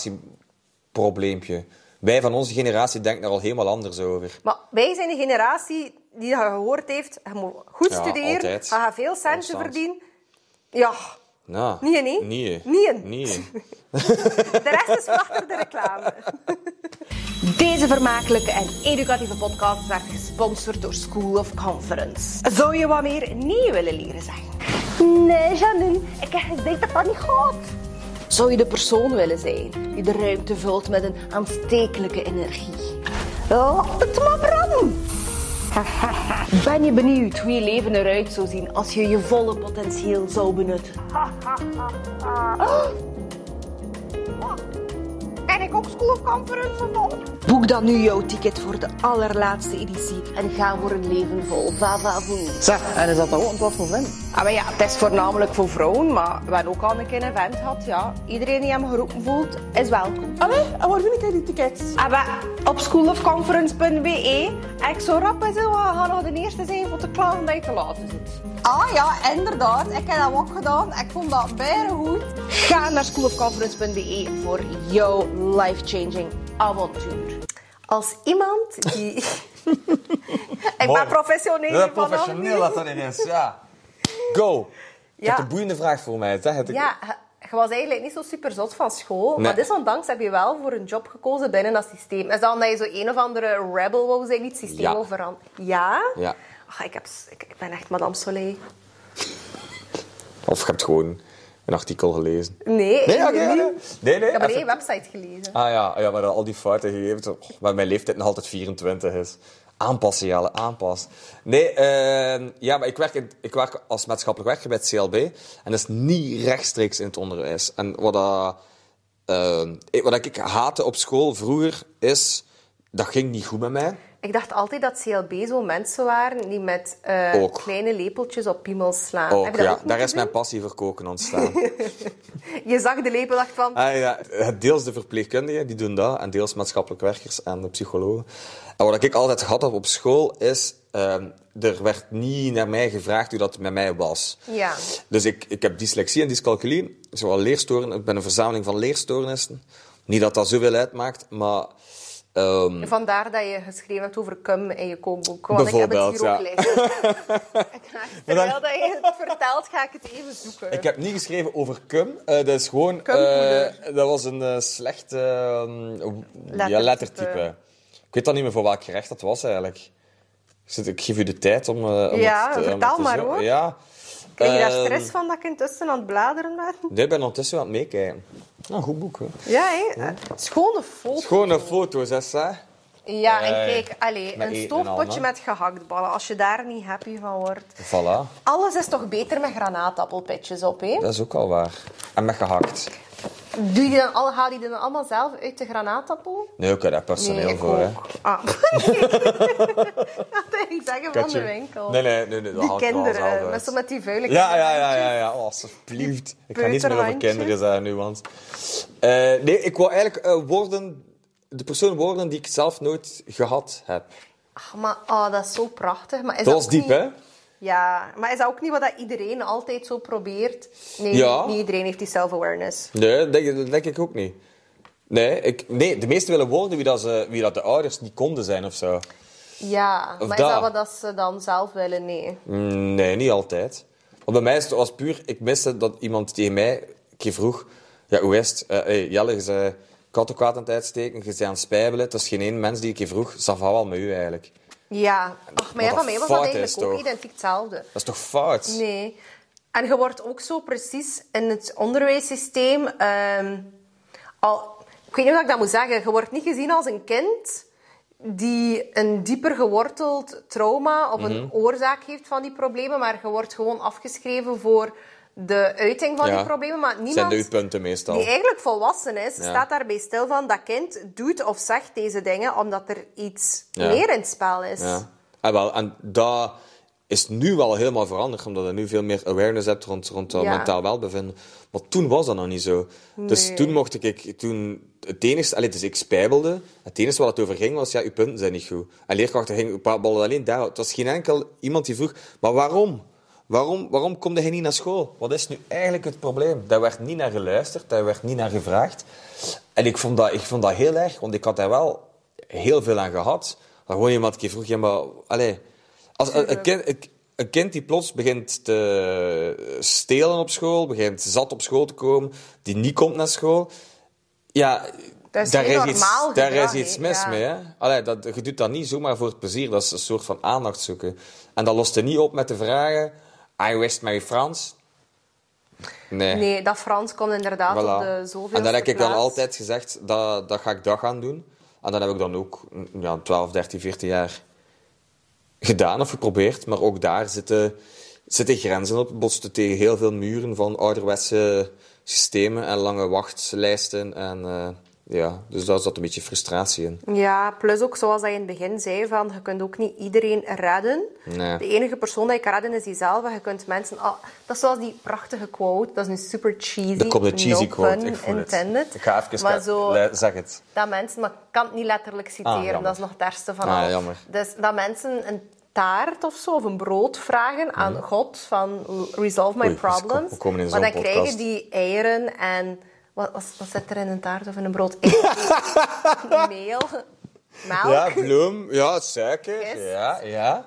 generatieprobleempje. Wij van onze generatie denken daar al helemaal anders over. Maar wij zijn de generatie die gehoord heeft, je moet goed studeren, altijd. je gaat veel centen verdienen. Ja. Nou, Nee. Nee. De rest is achter de reclame. Deze vermakelijke en educatieve podcast werd gesponsord door School of Conference. Zou je wat meer nee willen leren zeggen? Nee, Janine. Ik heb gezegd dat dat niet gaat. Zou je de persoon willen zijn die de ruimte vult met een aanstekelijke energie? Laat het maar branden. Ben je benieuwd hoe je leven eruit zou zien als je je volle potentieel zou benutten? En ik ook School of Conference van. Boek dan nu jouw ticket voor de allerlaatste editie en ga voor een leven vol vavavoen. Zeg, en is dat dan ook een wat voor vin? Maar ja, het is voornamelijk voor vrouwen, maar we hebben ook al een keer een event gehad. Ja. Iedereen die hem geroepen voelt, is welkom. Allee, en waar vind ik die tickets? Op schoolofconference.be. En ik zo rap is, we gaan nog de eerste zijn voor te klagen dat je te laat zit. Ah ja, inderdaad. Ik heb dat ook gedaan. Ik vond dat bijna goed. Ga naar schoolofconference.be voor jouw life-changing avontuur. Als iemand die... Ik ben professioneel. Ja, professioneel dat erin is, ja. Go. Je hebt een boeiende vraag voor mij. Ja, je was eigenlijk niet zo super zot van school, maar desondanks heb je wel voor een job gekozen binnen dat systeem. Is dat omdat je zo een of andere rebel wou zijn, niet het systeem wil veranderen? Ja? Ja. Ach, ik ben echt Madame Soleil. Of je hebt gewoon een artikel gelezen. Nee. Nee. Ik heb één website gelezen. Ja, maar al die fouten gegeven, waar mijn leeftijd nog altijd 24 is. Aanpassen, Jelle, aanpassen. Nee, maar ik werk als maatschappelijk werker bij het CLB. En dat is niet rechtstreeks in het onderwijs. En wat ik haatte op school vroeger is... Dat ging niet goed met mij. Ik dacht altijd dat CLB zo mensen waren die met kleine lepeltjes op piemels slaan. Ook, daar is mijn passie voor koken ontstaan. Je zag de lepel, dacht van... Deels de verpleegkundigen, die doen dat. En deels maatschappelijk werkers en de psychologen. En wat ik altijd had op school is... er werd niet naar mij gevraagd hoe dat met mij was. Ja. Dus ik heb dyslexie en dyscalculie. Zowel leerstoornissen. Ik ben een verzameling van leerstoornissen. Niet dat dat zoveel uitmaakt, maar... Vandaar dat je geschreven hebt over cum in je kookboek. Want ik heb het hier ook gelezen. Terwijl dat je het vertelt, ga ik het even zoeken. Ik heb niet geschreven over cum. Dat is gewoon... dat was een slecht lettertype. Ik weet dan niet meer voor welk gerecht dat was eigenlijk. Ik geef u de tijd om vertel maar hoor. Ja. Krijg je daar stress van dat ik intussen aan het bladeren ben? Nee, ik ben ondertussen aan het meekijken. Nou, goed boek. Hè. Ja, hè? Schone foto's. Schone foto's, hè. Ja, en kijk, met een eten en stoofpotje al, met gehaktballen. Als je daar niet happy van wordt. Voilà, Alles is toch beter met granaatappelpitjes op, hè? dat is ook al waar. En met gehakt. Haal je die dan allemaal zelf uit de granaatappel? Nee, ik heb daar personeel ik voor, hè. ook. Ah. Dat ik zeggen van de winkel. Nee, dat Die haal ik er wel zelf kinderen, uit. met zo met die vuile Ja. Oh, alsjeblieft. Ik ga niets meer over peuterhandjes. kinderen zeggen nu, want... nee, ik wil eigenlijk de persoon worden die ik zelf nooit gehad heb. Ach, maar dat is zo prachtig. Maar is Dat was ook diep, niet... hè? Ja, maar is dat ook niet wat dat iedereen altijd zo probeert? Nee, Ja. niet iedereen heeft die self-awareness. Nee, dat denk ik ook niet. Nee, de meesten willen worden wie dat de ouders niet konden zijn of zo. Ja, Of maar dat. is dat wat dat ze dan zelf willen? Nee. Nee, niet altijd. Want bij mij is het was puur... Ik miste dat iemand tegen mij een keer vroeg... Ja, hoe is het? Hey, Jelle, je zei kattenkwaad aan het uitsteken, je bent aan het spijbelen. Het is geen één mens die een keer vroeg... Ça va wel met u, eigenlijk. Ja, ach, maar ja, Wat van mij was dat fout eigenlijk is, ook toch? identiek hetzelfde. Dat is toch fout? Nee. En je wordt ook zo precies in het onderwijssysteem... ik weet niet hoe ik dat moet zeggen. Je wordt niet gezien als een kind die een dieper geworteld trauma of een oorzaak heeft van die problemen, maar je wordt gewoon afgeschreven voor de uiting van die problemen. Maar Dat zijn niemand de uitpunten meestal. die eigenlijk volwassen is, staat daarbij stil van dat kind doet of zegt deze dingen omdat er iets meer in het spel is. Ja. En dat is nu wel helemaal veranderd, omdat je nu veel meer awareness hebt rond dat mentaal welbevinden. Maar toen was dat nog niet zo. Dus toen mocht het enige... Dus ik spijbelde. Het enige wat het over ging was, uw punten zijn niet goed. En leerkrachten ballen alleen daar. Het was geen enkel iemand die vroeg, maar waarom? Waarom kom je niet naar school? Wat is nu eigenlijk het probleem? Daar werd niet naar geluisterd, daar werd niet naar gevraagd. En ik vond dat heel erg, want ik had daar wel heel veel aan gehad. Maar gewoon iemand een keer vroeg, als een kind die plots begint te stelen op school, begint zat op school te komen, die niet komt naar school, Dat is daar is iets mis mee. Hè? Je doet dat niet zomaar voor het plezier, dat is een soort van aandacht zoeken. En dat lost je niet op met de vragen, wist met je Frans? Nee, dat Frans komt inderdaad op de zoveelste En dan heb ik dan plaats. altijd gezegd, dat ga ik dat gaan doen. En dat heb ik dan ook 12, 13, 14 jaar gedaan of geprobeerd. Maar ook daar zitten grenzen op. Botste tegen heel veel muren van ouderwetse systemen en lange wachtlijsten. En dus daar zat een beetje frustratie in. Ja, plus ook zoals dat je in het begin zei, van, je kunt ook niet iedereen redden. Nee. De enige persoon die je kan redden is jezelf. En je kunt mensen... dat is zoals die prachtige quote. Dat is nu super cheesy. Dat komt een cheesy no quote, pun ik voel intended. het. Ik ga even zeg het. Dat mensen... Maar ik kan het niet letterlijk citeren. jammer. Dat is nog het ergste van al. Jammer. Dus dat mensen een taart of zo, of een brood vragen aan God van resolve my problem. we komen in Maar zo'n dan podcast. krijgen die eieren en... Wat zit er in een taart of in een brood? Meel, melk. Ja, bloem, suiker. Gist.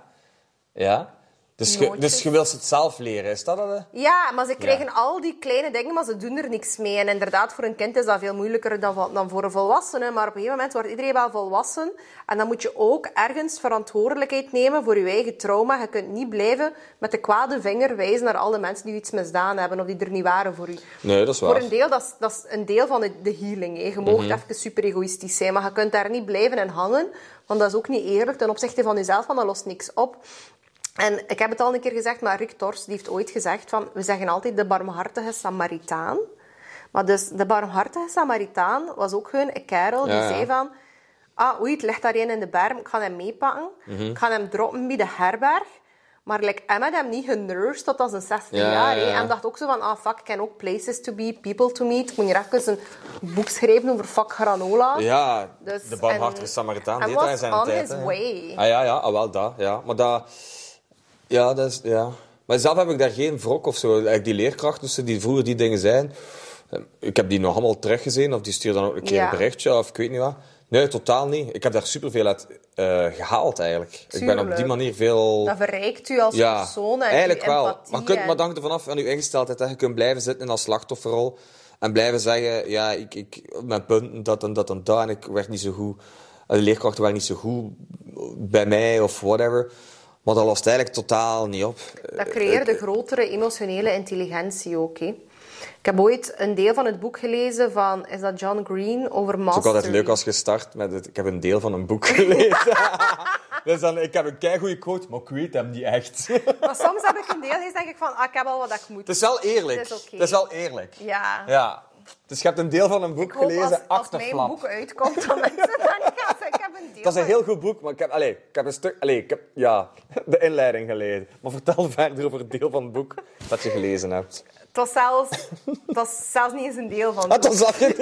Ja. Dus je wilt het zelf leren, is dat het? Ja, maar ze krijgen al die kleine dingen, maar ze doen er niks mee. En inderdaad, voor een kind is dat veel moeilijker dan voor een volwassene. Maar op een gegeven moment wordt iedereen wel volwassen. En dan moet je ook ergens verantwoordelijkheid nemen voor je eigen trauma. Je kunt niet blijven met de kwade vinger wijzen naar alle mensen die iets misdaan hebben of die er niet waren voor u. Nee, dat is waar. Voor een deel, dat is een deel van de healing. Hè. Je mag even super egoïstisch zijn, maar je kunt daar niet blijven in hangen. Want dat is ook niet eerlijk ten opzichte van jezelf, want dat lost niks op. En ik heb het al een keer gezegd, maar Rick Tors die heeft ooit gezegd van... We zeggen altijd de barmhartige Samaritaan. Maar dus de barmhartige Samaritaan was ook gewoon een kerel die zei van... Oei, het ligt daar een in de berm, ik ga hem meepakken. Ik ga hem droppen bij de herberg. Maar hij had hem niet genurst tot als een 60 jaar. Hè. En dacht ook zo van, fuck, ik ken ook places to be, people to meet. Ik moet hier even een boek schrijven over fuck granola. Ja, Dus, de barmhartige Samaritaan deed was hij zijn on tijd. his Hè. way. Wel dat. Ja. Maar dat... Ja, dat is... Ja. Maar zelf heb ik daar geen wrok of zo. Eigenlijk die leerkrachten die vroeger die dingen zijn... Ik heb die nog allemaal teruggezien. Of die stuurde dan ook een keer een berichtje. Of ik weet niet wat. Nee, totaal niet. Ik heb daar superveel uit gehaald, eigenlijk. Tuurlijk. Ik ben op die manier veel... Dat verrijkt u als persoon en eigenlijk uw wel. empathie. Maar je kunt maar dank ervan af aan uw ingesteldheid. Hè. Je kunt blijven zitten in dat slachtofferrol. En blijven zeggen... Ja, ik mijn punten, dat en dat en dat. En ik werd niet zo goed... De leerkrachten waren niet zo goed bij mij of whatever. Maar dat lost eigenlijk totaal niet op. Dat creëert een grotere emotionele intelligentie ook. Hè. Ik heb ooit een deel van het boek gelezen van, is dat John Green, over mastery. Het is ook altijd leuk als je start met ik heb een deel van een boek gelezen. Dus dan, ik heb een keigoeie quote, maar ik weet hem niet echt. Maar soms heb ik een deel gelezen en denk ik van, ik heb al wat ik moet. Het is wel eerlijk. Het is oké. Het is wel eerlijk. Ja. Dus je hebt een deel van een boek gelezen, als mijn boek uitkomt, dan mensen dan gaan ze, ik heb een deel. Dat is een heel goed boek, maar ik heb een stuk... ik heb de inleiding gelezen. Maar vertel verder over het deel van het boek dat je gelezen hebt. Het was zelfs niet eens een deel van Ah, het boek. dan zag je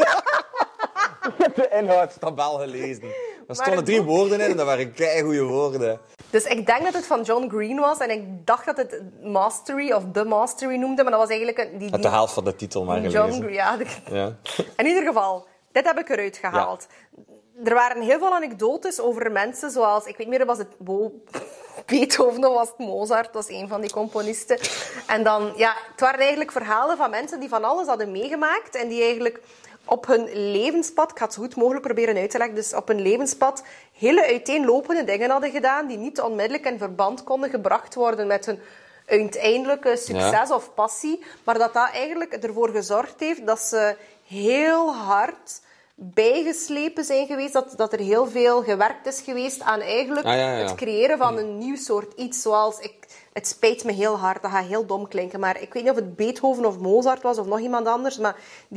de inhoudstabel gelezen. Er stonden 3 woorden in en dat waren keigoeie woorden. Dus ik denk dat het van John Green was en ik dacht dat het Mastery of The Mastery noemde, maar dat was eigenlijk... Met de helft van de titel maar gelezen. John Green, ja. Ja. In ieder geval, dit heb ik eruit gehaald. Ja. Er waren heel veel anekdotes over mensen zoals... Ik weet niet meer, was het Beethoven of was het Mozart? Dat was een van die componisten. En dan, het waren eigenlijk verhalen van mensen die van alles hadden meegemaakt en die eigenlijk op hun levenspad, ik ga het zo goed mogelijk proberen uit te leggen, dus op hun levenspad hele uiteenlopende dingen hadden gedaan die niet onmiddellijk in verband konden gebracht worden met hun uiteindelijke succes of passie, maar dat eigenlijk ervoor gezorgd heeft dat ze heel hard bijgeslepen zijn geweest, dat er heel veel gewerkt is geweest aan eigenlijk het creëren van een nieuw soort iets, zoals het spijt me heel hard, dat gaat heel dom klinken, maar ik weet niet of het Beethoven of Mozart was of nog iemand anders, maar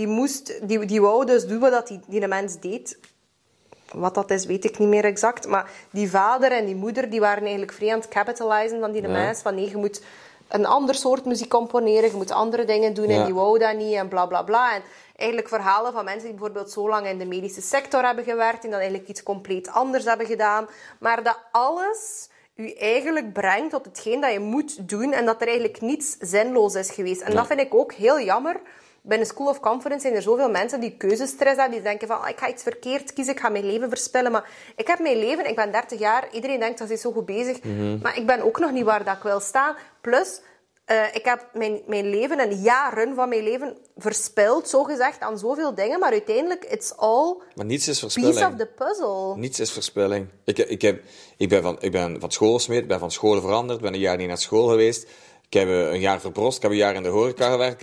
die wou dus doen wat die mens deed. Wat dat is, weet ik niet meer exact, maar die vader en die moeder, die waren eigenlijk vrij aan het capitalizen van die mens, van nee, je moet een ander soort muziek componeren, je moet andere dingen doen en die wou dat niet en bla bla bla. En eigenlijk verhalen van mensen die bijvoorbeeld zo lang in de medische sector hebben gewerkt en dan eigenlijk iets compleet anders hebben gedaan. Maar dat alles u eigenlijk brengt tot hetgeen dat je moet doen en dat er eigenlijk niets zinloos is geweest. En dat vind ik ook heel jammer. Binnen School of Conference zijn er zoveel mensen die keuzestress hebben. Die denken van, ik ga iets verkeerd kiezen, ik ga mijn leven verspillen. Maar ik heb mijn leven, ik ben 30 jaar. Iedereen denkt dat ze zo goed bezig. Maar ik ben ook nog niet waar dat ik wil staan. Plus, ik heb mijn leven en jaren van mijn leven verspild, zogezegd, aan zoveel dingen. Maar uiteindelijk, it's all maar niets is verspilling. Piece of the puzzle. Niets is verspilling. Ik ben van school gesmeed, ben van scholen veranderd, ben een jaar niet naar school geweest. Ik heb een jaar verbrost, ik heb een jaar in de horeca gewerkt.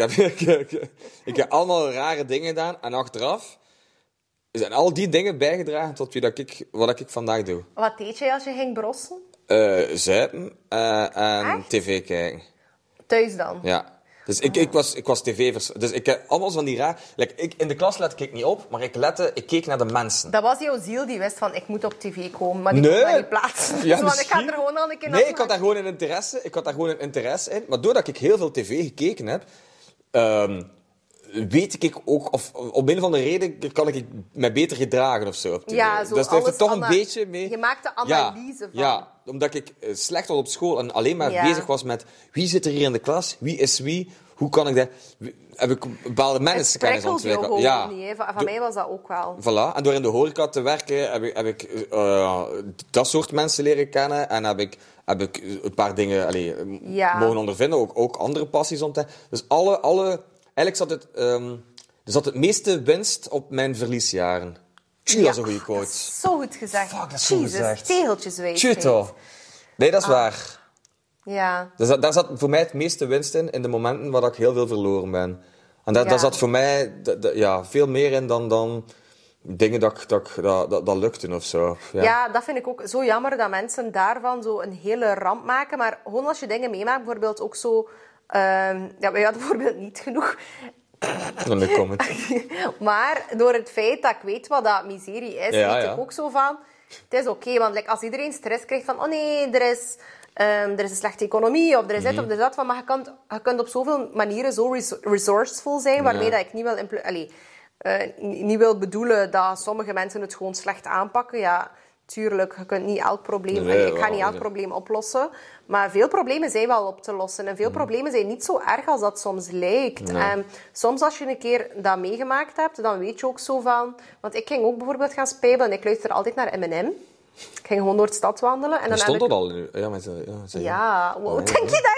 Ik heb allemaal rare dingen gedaan. En achteraf zijn al die dingen bijgedragen tot wat ik vandaag doe. Wat deed jij als je ging brossen? Zuipen en tv kijken. Thuis dan? Ja. Dus ik was tv-vers... Dus ik heb allemaal van die raar... in de klas lette ik niet op, maar ik keek naar de mensen. Dat was jouw ziel die wist van, ik moet op tv komen, maar die kon maar niet plaatsen. Ja, dus, want ik ga er gewoon al een keer Nee, ik had daar gewoon een interesse in. Maar doordat ik heel veel tv gekeken heb... weet ik ook... Of om een of andere reden kan ik me beter gedragen of zo op tv. Ja, zo dus dat heeft er toch een beetje mee... Je maakt de analyse van. Ja, omdat ik slecht was op school en alleen maar bezig was met... Wie zit er hier in de klas? Wie is wie? Hoe kan ik dat... Heb ik bepaalde mensenkennis ontwikkeld? Ja. Niet, van mij was dat ook wel. Voilà. En door in de horeca te werken heb ik dat soort mensen leren kennen. En heb ik een paar dingen mogen ondervinden. Ook andere passies ontdekken. Dus eigenlijk zat het meeste winst op mijn verliesjaren. Dat is een goede quote. Dat is zo goed gezegd. Fuck, dat is zo gezegd. Tegeltjeswijsheid. Nee, dat is waar. Ja. Dus daar zat voor mij het meeste winst in de momenten waar ik heel veel verloren ben. En daar zat voor mij veel meer in dan dingen dat lukten of zo. Ja, dat vind ik ook zo jammer dat mensen daarvan zo een hele ramp maken. Maar gewoon als je dingen meemaakt, bijvoorbeeld ook zo... wij hadden bijvoorbeeld niet genoeg... Dan de comment. Maar door het feit dat ik weet wat dat miserie is, weet ik ook zo van... Het is oké, want als iedereen stress krijgt van... Oh nee, er is een slechte economie, of er is dit of er is dat. Maar je kunt op zoveel manieren zo resourceful zijn, waarmee dat ik niet wil bedoelen dat sommige mensen het gewoon slecht aanpakken. Ja, tuurlijk, je kunt niet elk probleem... ik ga niet elk probleem oplossen. Maar veel problemen zijn wel op te lossen. En veel problemen zijn niet zo erg als dat soms lijkt. Nee. En soms als je een keer dat meegemaakt hebt, dan weet je ook zo van... Want ik ging ook bijvoorbeeld gaan spijbelen en ik luister altijd naar Eminem. Ik ging gewoon door de stad wandelen. En dan stond heb dat al nu? Ja, ja, wow, denk je dat ik ben?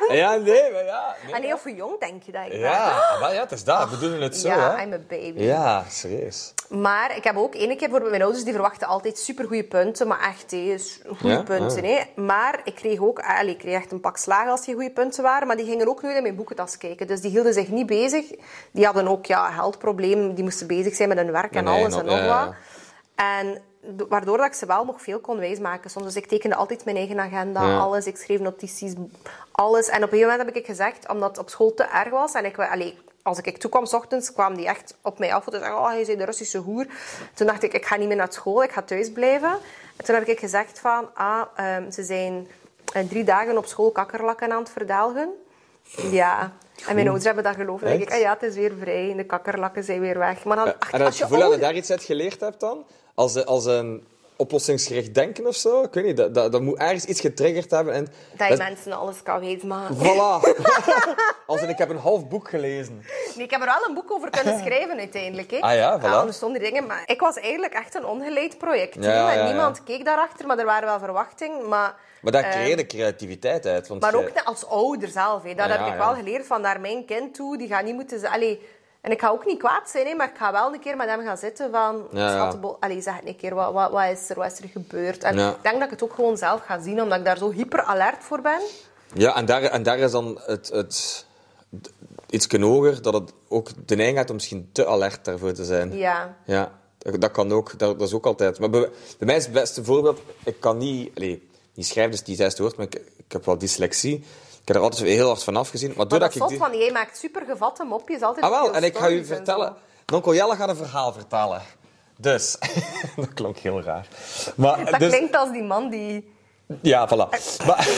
Ja, nee, maar ja. Nee, En of hoe jong denk je dat ik ben? ja, maar ja, het is dat. We bedoelen het zo, Ja, hè. I'm a baby. Ja, serieus. Maar ik heb ook ene keer voor mijn ouders, die verwachten altijd supergoeie punten. Maar echt, goede Ja? punten. Ah. Hè. Maar ik kreeg ook ik kreeg echt een pak slagen als die goede punten waren. Maar die gingen ook nooit in mijn boekentas kijken. Dus die hielden zich niet bezig. Die hadden ook geldprobleem. Die moesten bezig zijn met hun werk en alles en nog wat. En waardoor dat ik ze wel nog veel kon wijsmaken. Soms, dus ik tekende altijd mijn eigen agenda, alles. Ik schreef notities, alles. En op een gegeven moment heb ik gezegd, omdat het op school te erg was. En als ik toekwam 's ochtends, kwamen die echt op mij af. En zeiden, hij is de Russische hoer. Toen dacht ik ga niet meer naar school, ik ga thuis blijven. En toen heb ik gezegd van, ze zijn 3 dagen op school kakkerlakken aan het verdelgen. Ja. En mijn ouders hebben dat geloofd. Dan denk ik, ja, het is weer vrij. De kakkerlakken zijn weer weg. Maar dan, En het gevoel dat je daar iets uit geleerd hebt dan? Als een oplossingsgericht denken of zo? Ik weet niet, dat moet ergens iets getriggerd hebben. En dat je mensen alles kan wijsmaken. Voilà. Ik heb een half boek gelezen. Nee, ik heb er wel een boek over kunnen schrijven uiteindelijk. Hè. Ah ja, voilà. Ja, er stonden dingen, maar ik was eigenlijk echt een ongeleid project. Ja, en niemand keek daarachter, maar er waren wel verwachtingen. Maar daar creëerde creativiteit uit. Want maar ook als ouder zelf. Hè. Dat heb ik wel ja. geleerd van naar mijn kind toe. Die gaat niet moeten... En ik ga ook niet kwaad zijn, hè, maar ik ga wel een keer met hem gaan zitten van... zeg een keer, wat is er gebeurd? En ik denk dat ik het ook gewoon zelf ga zien, omdat ik daar zo hyper alert voor ben. Ja, en daar is dan het iets hoger, dat het ook de neiging heeft om misschien te alert daarvoor te zijn. Ja. Ja, dat kan ook. Dat is ook altijd. Maar bij mij is het beste voorbeeld... Ik kan niet schrijven, dus die 6 woord, maar ik heb wel dyslexie. Ik heb er altijd heel hard van afgezien. Maar dat is zot, want jij maakt super gevatte mopjes. Altijd wel, en ik ga u vertellen... Nonkel Jelle gaat een verhaal vertellen. Dus... dat klonk heel raar. Maar, dat klinkt als die man die... Ja, voilà. Maar...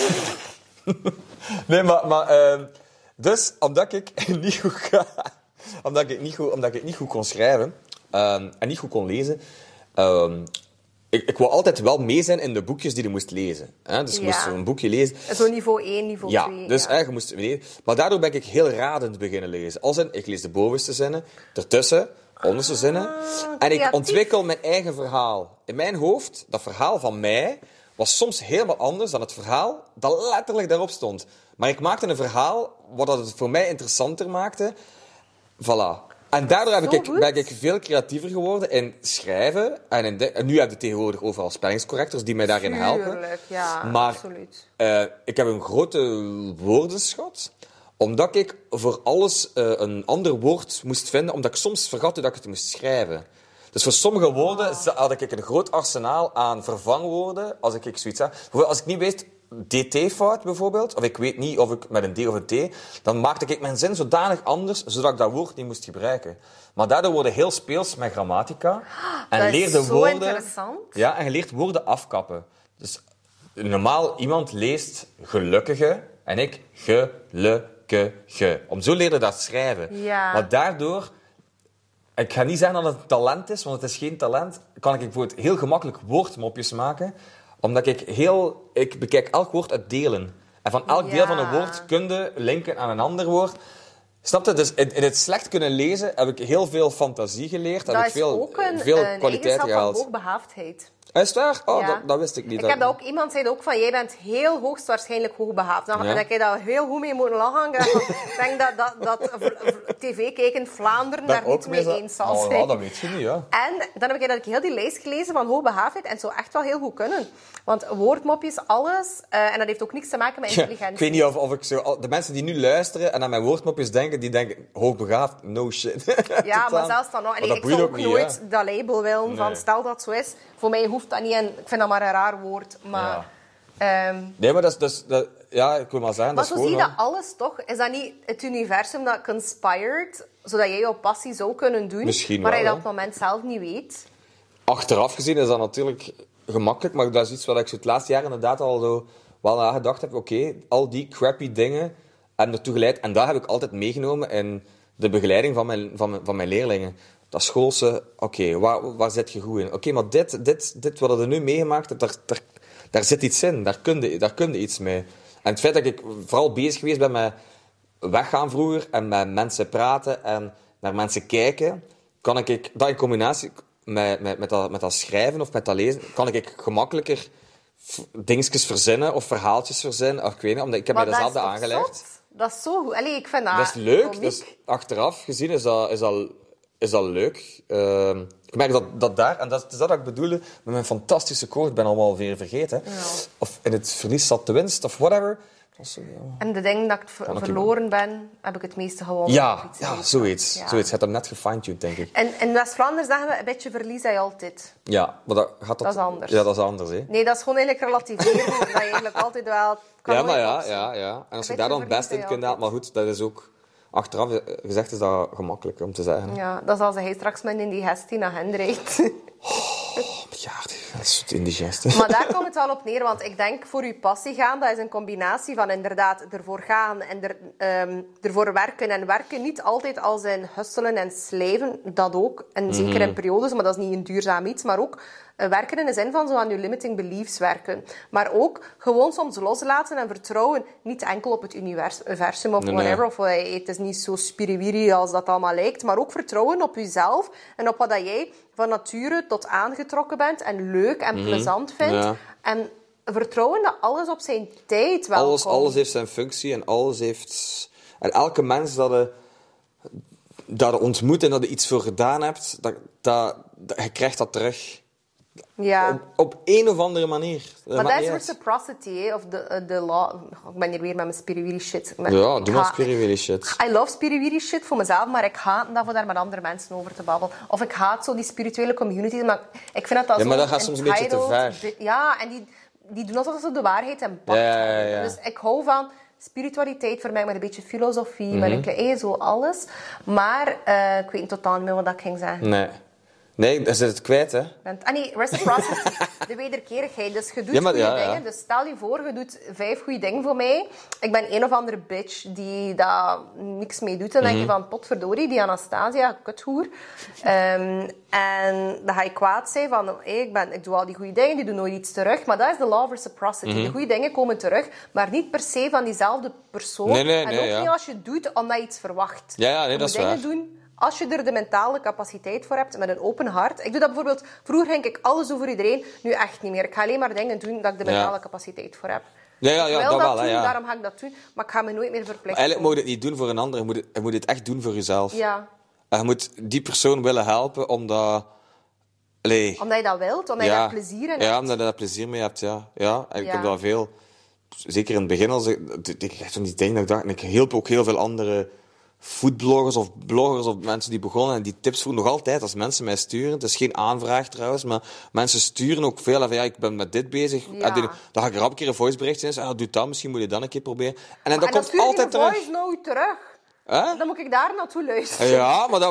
nee, dus, omdat ik niet goed kon schrijven en niet goed kon lezen... Ik wou altijd wel mee zijn in de boekjes die je moest lezen. Hè? Dus je moest een boekje lezen. Zo niveau 1, niveau 2. Dus je moest lezen. Maar daardoor ben ik heel radend beginnen lezen. Ik lees de bovenste zinnen, ertussen, onderste zinnen. En ik ontwikkel mijn eigen verhaal. In mijn hoofd, dat verhaal van mij, was soms helemaal anders dan het verhaal dat letterlijk daarop stond. Maar ik maakte een verhaal wat het voor mij interessanter maakte. Voilà. En daardoor ben ik veel creatiever geworden in schrijven. En nu heb je tegenwoordig overal spellingscorrectors die mij daarin helpen. Tuurlijk, ja, maar, absoluut. Ik heb een grote woordenschat, omdat ik voor alles een ander woord moest vinden, omdat ik soms vergat dat ik het moest schrijven. Dus voor sommige woorden had ik een groot arsenaal aan vervangwoorden, als ik zoiets had. Bijvoorbeeld, als ik niet wist... dt-fout bijvoorbeeld, of ik weet niet of ik met een d of een t, dan maakte ik mijn zin zodanig anders, zodat ik dat woord niet moest gebruiken. Maar daardoor word je heel speels met grammatica. En dat leerde is zo woorden, interessant. Ja, en je leert woorden afkappen. Dus normaal, iemand leest gelukkige en ik gelukkige. Om zo leerde dat schrijven. Ja. Maar daardoor... Ik ga niet zeggen dat het een talent is, want het is geen talent. Kan ik bijvoorbeeld heel gemakkelijk woordmopjes maken, omdat ik bekijk elk woord uit delen. En van elk deel van een woord kun je linken aan een ander woord. Snap je? Dus in het slecht kunnen lezen heb ik heel veel fantasie geleerd. Dat heb ik is veel, ook een kwaliteit gehaald. van hoogbegaafdheid. Is het waar? Oh, Ja. dat wist ik niet. Iemand zei ook van, jij bent heel hoogstwaarschijnlijk hoogbegaafd. Dan heb je daar heel goed mee moeten lachen. Ik denk dat tv-kijkend Vlaanderen daar niet mee eens zal zijn. Ja, dat weet je niet, ja. En dan heb ik heel die lijst gelezen van hoogbegaafdheid en het zou echt wel heel goed kunnen. Want woordmopjes, alles, en dat heeft ook niks te maken met intelligentie. Ja, ik weet niet of ik zo... De mensen die nu luisteren en aan mijn woordmopjes denken, die denken, hoogbegaafd, no shit. Ja, maar zelfs dan nog. En ik zou ook nooit dat label willen van, stel dat zo is. Voor mij hoeft dat niet en ik vind dat maar een raar woord. Maar... Ja. Nee, maar ja, ik wil maar zeggen, Maar dat is zo zie je gewoon... dat alles toch? Is dat niet het universum dat conspired, zodat jij jouw passie zou kunnen doen, Misschien maar wel, je dat hè. op het moment zelf niet weet? Achteraf gezien is dat natuurlijk gemakkelijk, maar dat is iets wat ik zo het laatste jaar inderdaad al zo wel nagedacht heb. Oké, al die crappy dingen hebben ertoe geleid. En dat heb ik altijd meegenomen in de begeleiding van mijn leerlingen. Dat schoolse, oké, waar zit je goed in? Oké, maar dit wat je nu meegemaakt hebt, daar zit iets in. Daar kun je iets mee. En het feit dat ik vooral bezig geweest ben met weggaan vroeger en met mensen praten en naar mensen kijken, kan ik dat in combinatie met dat schrijven of met dat lezen, kan ik gemakkelijker dingetjes verzinnen of verhaaltjes verzinnen. Of, ik weet niet, omdat ik heb mij dezelfde aangelegd. Dat is zo goed. Allee, ik vind dat... Dat is leuk. Komiek. Dus achteraf gezien is dat leuk. Ik merk dat daar, en dat is dat ik bedoelde, met mijn fantastische koor, ik ben allemaal weer vergeten. Ja. Of in het verlies zat de winst, of whatever. Zo, ja. En de dingen dat ik verloren ben, heb ik het meeste gewonnen. Ja, zoiets. Ja. Zoiets. Je hebt hem net gefine-tuned, denk ik. En in West-Vlaanderen zeggen we, een beetje verlies hij altijd. Ja, maar dat is anders. Ja, dat is anders, hè. Nee, dat is gewoon eigenlijk relativeren. Dat je eigenlijk altijd wel... Ja, maar ja. En als je daar dan het beste in kunt halen, maar goed, dat is ook... Achteraf gezegd is dat gemakkelijk om te zeggen. Ja, dat is als hij straks met in die hestie naar hen rijdt. Ja, dat is indigest. Maar daar komt het wel op neer, want ik denk voor je passie gaan, dat is een combinatie van inderdaad ervoor gaan en ervoor werken. En werken niet altijd als in hustelen en slijven, dat ook. En zeker in periodes, maar dat is niet een duurzaam iets, maar ook werken in de zin van zo aan je limiting beliefs werken. Maar ook gewoon soms loslaten en vertrouwen. Niet enkel op het universum of whatever. Of het is niet zo spiriwiri als dat allemaal lijkt. Maar ook vertrouwen op jezelf. En op wat dat jij van nature tot aangetrokken bent. En leuk en plezant vindt. Ja. En vertrouwen dat alles op zijn tijd wel komt. Alles heeft zijn functie en alles heeft... En elke mens dat je ontmoet en dat je iets voor gedaan hebt, je krijgt dat terug. Ja. Op een of andere manier. Maar dat is reciprocity, of de law. Ik ben hier weer met mijn spiriwiri shit. Ja, doe maar spiriwiri shit. I love spiriwiri shit voor mezelf, maar ik haat dat voor daar met andere mensen over te babbelen. Of ik haat zo die spirituele communities, maar ik vind dat zo... Ja, maar dat gaat soms een beetje te ver. Ja, en die doen alsof ze de waarheid in pacht hebben. Ja. Dus ik hou van... Spiritualiteit voor mij met een beetje filosofie, met een zo alles. Maar ik weet totaal niet meer wat ik ging zeggen. Nee, dan zit het kwijt, hè. Nee, reciprocity. De wederkerigheid. Dus je doet goede dingen. Dus stel je voor, je doet 5 goede dingen voor mij. Ik ben een of andere bitch die daar niks mee doet. Dan denk je van, potverdorie, die Anastasia, kuthoer. En dan ga je kwaad zijn van, ik doe al die goede dingen, die doen nooit iets terug. Maar dat is de law of reciprocity. De goede dingen komen terug, maar niet per se van diezelfde persoon. En ook niet als je het doet omdat je iets verwacht. Dat is waar. Doen als je er de mentale capaciteit voor hebt, met een open hart. Ik doe dat bijvoorbeeld... Vroeger ging ik alles over iedereen, nu echt niet meer. Ik ga alleen maar dingen doen dat ik de mentale capaciteit voor heb. Ja, ik wil dat wel, doen, ja. Daarom ga ik dat doen. Maar ik ga me nooit meer verplichten. Eigenlijk moet je het niet doen voor een ander. Je moet het echt doen voor jezelf. Ja. En je moet die persoon willen helpen, omdat... Omdat je dat wilt, omdat je daar plezier in hebt. Ja, omdat je daar plezier mee hebt, ja. En ik heb dat veel... Zeker in het begin, ik heb van die dingen dat ik dacht... En ik hielp ook heel veel andere... foodbloggers of bloggers of mensen die begonnen en die tips voeren nog altijd als mensen mij sturen. Het is geen aanvraag trouwens, maar mensen sturen ook veel van ik ben met dit bezig. Ja. Dan ga ik er een keer een voiceberichtje in en doe dat, misschien moet je dan een keer proberen. En dat komt altijd terug. Voice note terug. Dan moet ik daar naartoe luisteren. Ja, maar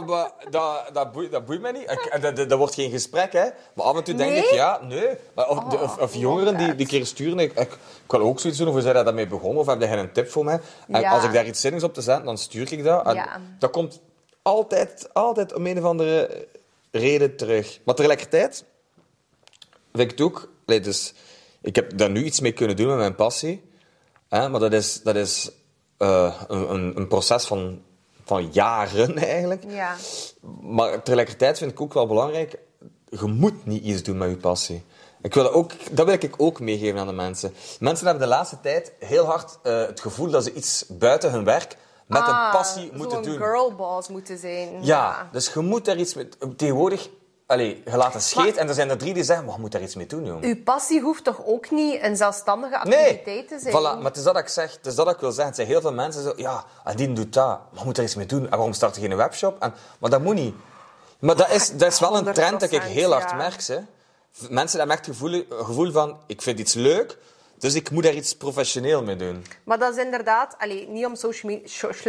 dat boeit mij niet. Dat wordt geen gesprek, hè. Maar af en toe denk ik, nee. Of jongeren die keer sturen, ik wil ook zoiets doen, of hoe zijn daarmee begonnen, of heb jij een tip voor mij? En als ik daar iets zinnigs op te zetten, dan stuur ik dat. En dat komt altijd om een of andere reden terug. Maar tegelijkertijd vind ik het ook... Dus, ik heb daar nu iets mee kunnen doen met mijn passie. Maar dat is een proces van jaren eigenlijk. Ja. Maar tegelijkertijd vind ik ook wel belangrijk, je moet niet iets doen met je passie. Dat wil ik ook meegeven aan de mensen. Mensen hebben de laatste tijd heel hard het gevoel dat ze iets buiten hun werk met een passie moeten doen. Zo'n girlboss moeten zijn. Ja, dus je moet daar iets mee... Tegenwoordig... je laat een scheet en er zijn er 3 die zeggen, maar je moet daar iets mee doen, jongen. Uw passie hoeft toch ook niet een zelfstandige activiteit te zijn? Voilà, maar het is dat ik zeg. Het is dat ik wil zeggen. Het zijn heel veel mensen zo, die doet dat, maar je moet daar iets mee doen. En waarom start je geen webshop? Maar dat moet niet. Maar dat is wel een trend dat ik heel hard merk. Hè. Mensen hebben echt het gevoel van, ik vind iets leuk, dus ik moet daar iets professioneel mee doen. Maar dat is inderdaad, niet om social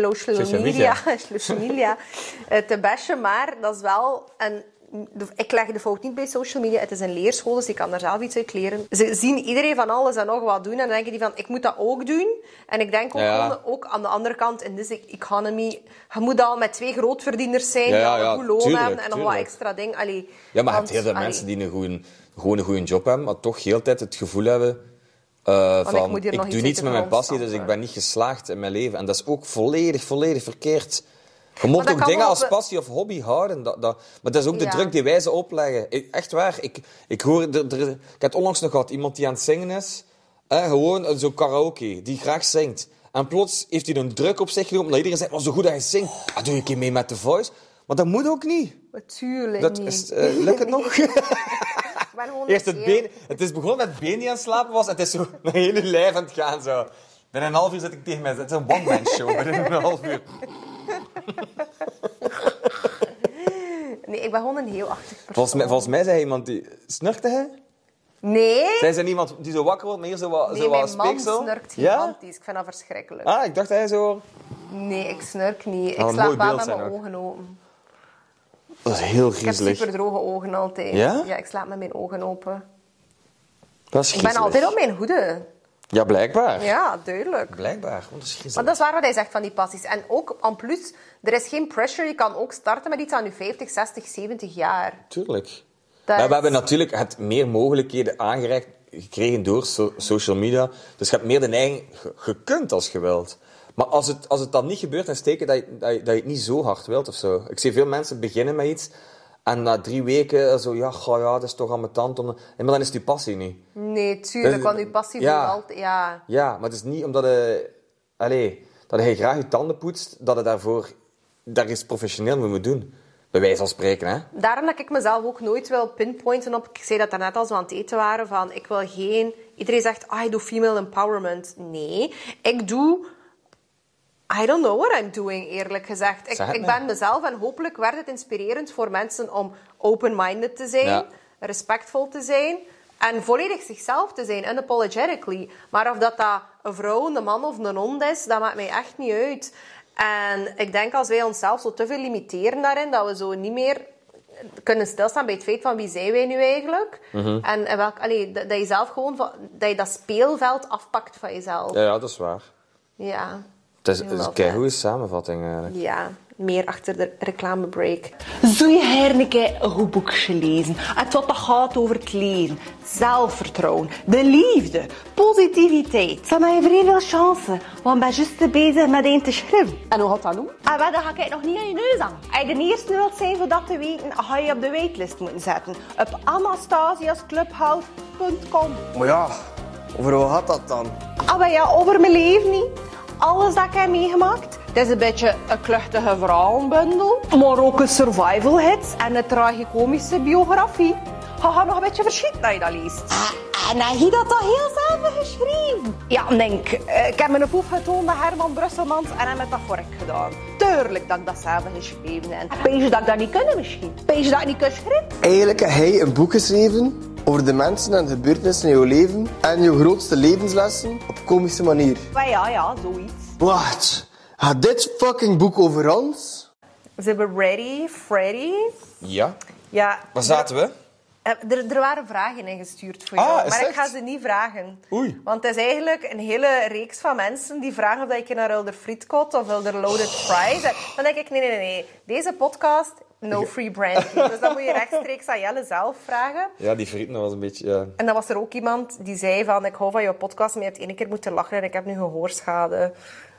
media te bashen, maar dat is wel ik leg de fout niet bij social media. Het is een leerschool, dus je kan daar zelf iets uit leren. Ze zien iedereen van alles en nog wat doen. En dan denken die van, ik moet dat ook doen. En ik denk ook aan de andere kant, in deze economy, je moet al met 2 grootverdieners zijn, die een goed loon hebben en nog wat extra dingen. Maar je hebt heel veel mensen die een goede job hebben, maar toch heel de tijd het gevoel hebben van, ik doe niets met mijn passie, dus ik ben niet geslaagd in mijn leven. En dat is ook volledig verkeerd. Je moet dat ook kan dingen wel als op- passie of hobby houden. Maar dat is ook de Ja. druk die wij ze opleggen. Echt waar. Ik hoor... Ik heb onlangs nog gehad iemand die aan het zingen is. Gewoon zo'n karaoke. Die graag zingt. En plots heeft hij een druk op zich genomen. Omdat iedereen zegt, maar zo goed dat hij zingt. Doe je een keer mee met The Voice. Maar dat moet ook niet. Natuurlijk Dat niet. is, lukt het nog? Ik ben gewoon Eerst het heel- been. Het is begonnen met het been die aan het slapen was. En het is zo mijn hele lijf aan het gaan. Zo. Binnen een half uur zit ik tegen mij. Het is een one-man show. Binnen een half uur. Nee, ik ben gewoon een heel achtig persoon. Volgens mij zei iemand die... Snurkte hij? Nee. Zij zijn iemand die zo wakker wordt, maar hier zo wat, Nee, zo wat mijn man speeksel? snurkt Ja? gigantisch. Ik vind dat verschrikkelijk. Ah, ik dacht hij zo... Nee, ik snurk niet. een Ik slaap mooi wel beeld met zijn mijn ook. ogen open. Dat is heel Ik heb griezelig. super droge ogen altijd. Ja? Ja, ik slaap met mijn ogen open. Dat is Ik ben griezelig. altijd op mijn hoede. Ja, blijkbaar. Ja, duidelijk. Blijkbaar, want dat is griezelig. Maar dat is waar wat hij zegt van die passies. En ook, en plus, er is geen pressure. Je kan ook starten met iets aan je 50, 60, 70 jaar. Tuurlijk. Dat Maar we is- hebben natuurlijk het meer mogelijkheden aangereikt gekregen door social media. Dus je hebt meer de neiging... Je kunt als je wilt. Maar als het dan niet gebeurt, dan steken dat je het niet zo hard wilt of zo. Ik zie veel mensen beginnen met iets... En na 3 weken zo... Ja, dat is toch ambetant. Maar dan is die passie niet. Nee, tuurlijk, want je passie Ja. voelt altijd... Ja. Ja, maar het is niet omdat dat je graag je tanden poetst, dat je daar iets professioneel mee moet doen. Bij wijze van spreken, hè. Daarom dat ik mezelf ook nooit wil pinpointen op... Ik zei dat daarnet als we aan het eten waren, van... Ik wil geen... Iedereen zegt, ik doe female empowerment. Nee, ik doe... I don't know what I'm doing, eerlijk gezegd. Zeg het Ik maar. ben mezelf en hopelijk werd het inspirerend voor mensen om open-minded te zijn, Ja. respectvol te zijn en volledig zichzelf te zijn, unapologetically. Maar of dat een vrouw, een man of een hond is, dat maakt mij echt niet uit. En ik denk als wij onszelf zo te veel limiteren daarin, dat we zo niet meer kunnen stilstaan bij het feit van wie zijn wij nu eigenlijk. En dat je zelf gewoon dat je dat speelveld afpakt van jezelf. Ja, dat is waar. Ja. Het is een keigoede samenvatting, eigenlijk. Ja, meer achter de reclamebreak. Zou je herneke een goed boekje lezen? Het wat dat gaat over het leven, zelfvertrouwen, de liefde, positiviteit. Dan heb je vrij veel chansen, want ik ben juist bezig met een te schrijven. En hoe gaat dat doen? En wat, dan ga ik nog niet aan je neus aan. Als je de eerste wilt zijn voor dat te weten, ga je op de waitlist moeten zetten. Op anastasiasclubhouse.com. Maar ja, over wat gaat dat dan? Maar ja, over mijn leven niet. Alles dat ik heb meegemaakt. Het is een beetje een kluchtige verhalenbundel, maar ook een survival hit en een tragicomische biografie. Je gaat nog een beetje verschieten dat je dat leest. En heb je dat heel zelf geschreven? Ja, denk. Ik heb mijn proef getoond aan Herman Brusselmans en heb het dat voor ik gedaan. Tuurlijk dat ik dat zelf geschreven heb. Pees je dat ik dat niet kunnen misschien? Pees je dat ik niet kan schrijven? Eigenlijk heb hij een boek geschreven over de mensen en gebeurtenissen in jouw leven en jouw grootste levenslessen op komische manier. Maar ja, zoiets. Wat? Gaat dit fucking boek over ons? Zijn we ready, Freddy? Ja. Ja. Waar zaten we? Er waren vragen ingestuurd voor Ah, jou, is maar ik echt? ga ze niet vragen. Oei. Want het is eigenlijk een hele reeks van mensen die vragen of dat ik naar Ulder Frietkot of Ulder Loaded Fries. Dan denk ik, nee. Deze podcast, no free branding. Dus dat moet je rechtstreeks aan Jelle zelf vragen. Ja, die frieten was een beetje... Ja. En dan was er ook iemand die zei van, ik hou van jouw podcast, maar je hebt 1 keer moeten lachen en ik heb nu gehoorschade.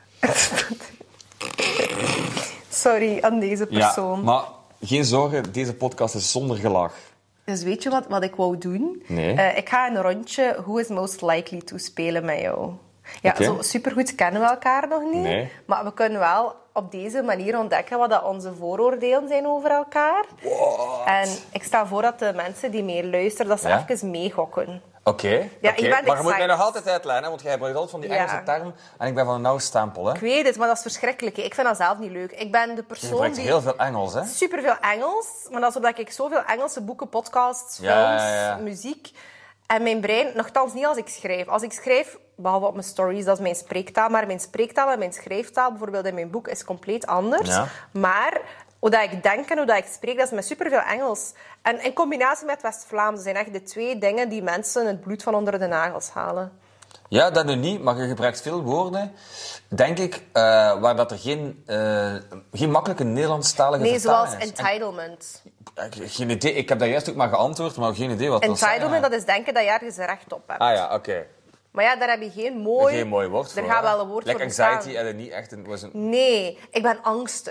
Sorry aan deze persoon. Ja, maar geen zorgen, deze podcast is zonder gelach. Dus weet je wat ik wou doen? Nee. Ik ga een rondje Who is Most Likely to spelen met jou. Ja, Oké. zo supergoed kennen we elkaar nog niet. Nee. Maar we kunnen wel op deze manier ontdekken wat dat onze vooroordelen zijn over elkaar. En ik stel voor dat de mensen die meer luisteren, dat ze Ja? even meegokken. Oké. Ja, je bent Maar je moet mij excited. nog altijd uitleggen, hè, want jij gebruikt altijd van die Ja. Engelse term en ik ben van een nauw stempel. Hè. Ik weet het, maar dat is verschrikkelijk. hè. Ik vind dat zelf niet leuk. Ik ben de Je persoon gebruikt die... heel veel Engels, hè? Superveel Engels, maar dat is omdat ik zoveel Engelse boeken, podcasts, films, Ja. muziek... En mijn brein, nogthans niet als ik schrijf. Als ik schrijf, behalve op mijn stories, dat is mijn spreektaal. Maar mijn spreektaal en mijn schrijftaal, bijvoorbeeld in mijn boek, is compleet anders. Ja. Maar hoe dat ik denk en hoe dat ik spreek, dat is met superveel Engels. En in combinatie met West-Vlaams zijn echt de 2 dingen die mensen het bloed van onder de nagels halen. Ja, dat nu niet, maar je gebruikt veel woorden, denk ik, waar dat er geen makkelijke Nederlandstalige Nee, zoals vertaling is. entitlement. Geen idee, ik heb daar juist ook maar geantwoord, maar geen idee wat dat is. Entitlement, dat is denken dat je ergens recht op hebt. Ah ja, oké. Maar ja, daar heb je geen mooi... Geen mooi woord voor. Er gaat hè. wel een woord like voor bestaan. anxiety en niet echt een... Nee, ik ben angstig.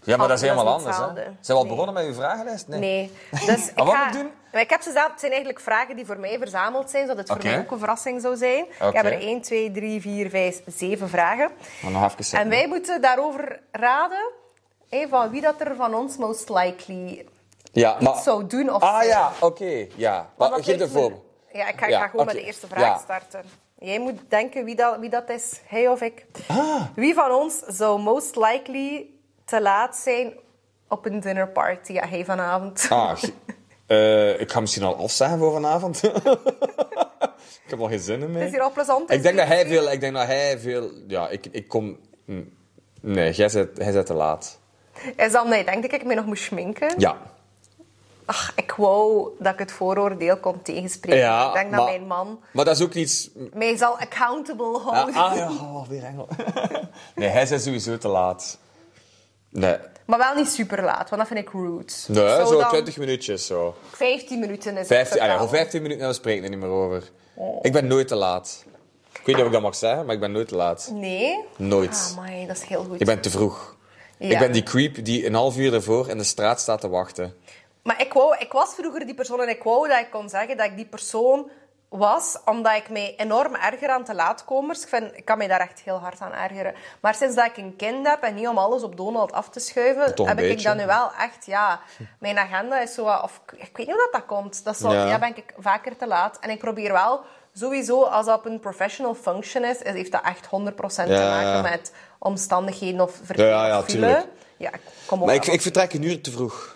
Ja, maar dat is helemaal niet anders. Hè? hetzelfde. Zijn we al begonnen met uw vragenlijst? Nee. Dus wat moet ik doen? Ik heb ze zelf, het zijn eigenlijk vragen die voor mij verzameld zijn, zodat het voor mij ook een verrassing zou zijn. Oké. Ik heb er 1, 2, 3, 4, 5, 7 vragen. Maar nog even zitten. En wij moeten daarover raden van wie dat er van ons most likely iets zou doen of zijn. ja, oké. Ja. Maar dat geef lijkt de me- voor. Ja, ik ga gewoon met de eerste vraag starten. Jij moet denken wie dat is, hij of ik. Wie van ons zou most likely te laat zijn op een dinnerparty? Ja, hij vanavond. Ik ga misschien al afzeggen voor vanavond. Ik heb al geen zin in mee. Het is hier al plezant. Ik denk dat hij veel... Ja, ik kom... Nee, hij zit te laat. Is dat omdat je denkt dat ik mij nog moet schminken? Ja. Ach, ik wou dat ik het vooroordeel kon tegenspreken. Ja, ik denk dat mijn man Maar dat is ook iets... mij zal accountable houden. Weer engel. Nee, hij is sowieso te laat. Nee. Maar wel niet super laat, want dat vind ik rude. Nee, Zou zo dan 20 minuutjes zo. 15 minuten is 15, het voor 15 minuten we spreken we er niet meer over. Ik ben nooit te laat. Ik weet niet of ik dat mag zeggen, maar ik ben nooit te laat. Nee? Nooit. Ah, amai, dat is heel goed. Ik ben te vroeg. Ja. Ik ben die creep die een half uur ervoor in de straat staat te wachten. Maar ik was vroeger die persoon en ik wou dat ik kon zeggen dat ik die persoon was, omdat ik mij enorm erger aan te laatkomers. Ik kan mij daar echt heel hard aan ergeren. Maar sinds dat ik een kind heb en niet om alles op Donald af te schuiven, Toch een heb ik beetje. dat nu wel echt, mijn agenda is zo wat, of ik weet niet hoe dat komt. Dat is zo, ben ik vaker te laat. En ik probeer wel, sowieso, als dat op een professional function is, heeft dat echt 100% te maken met omstandigheden of verkeer of file. tuurlijk. Ja, kom op. Maar ik vertrek een uur te vroeg.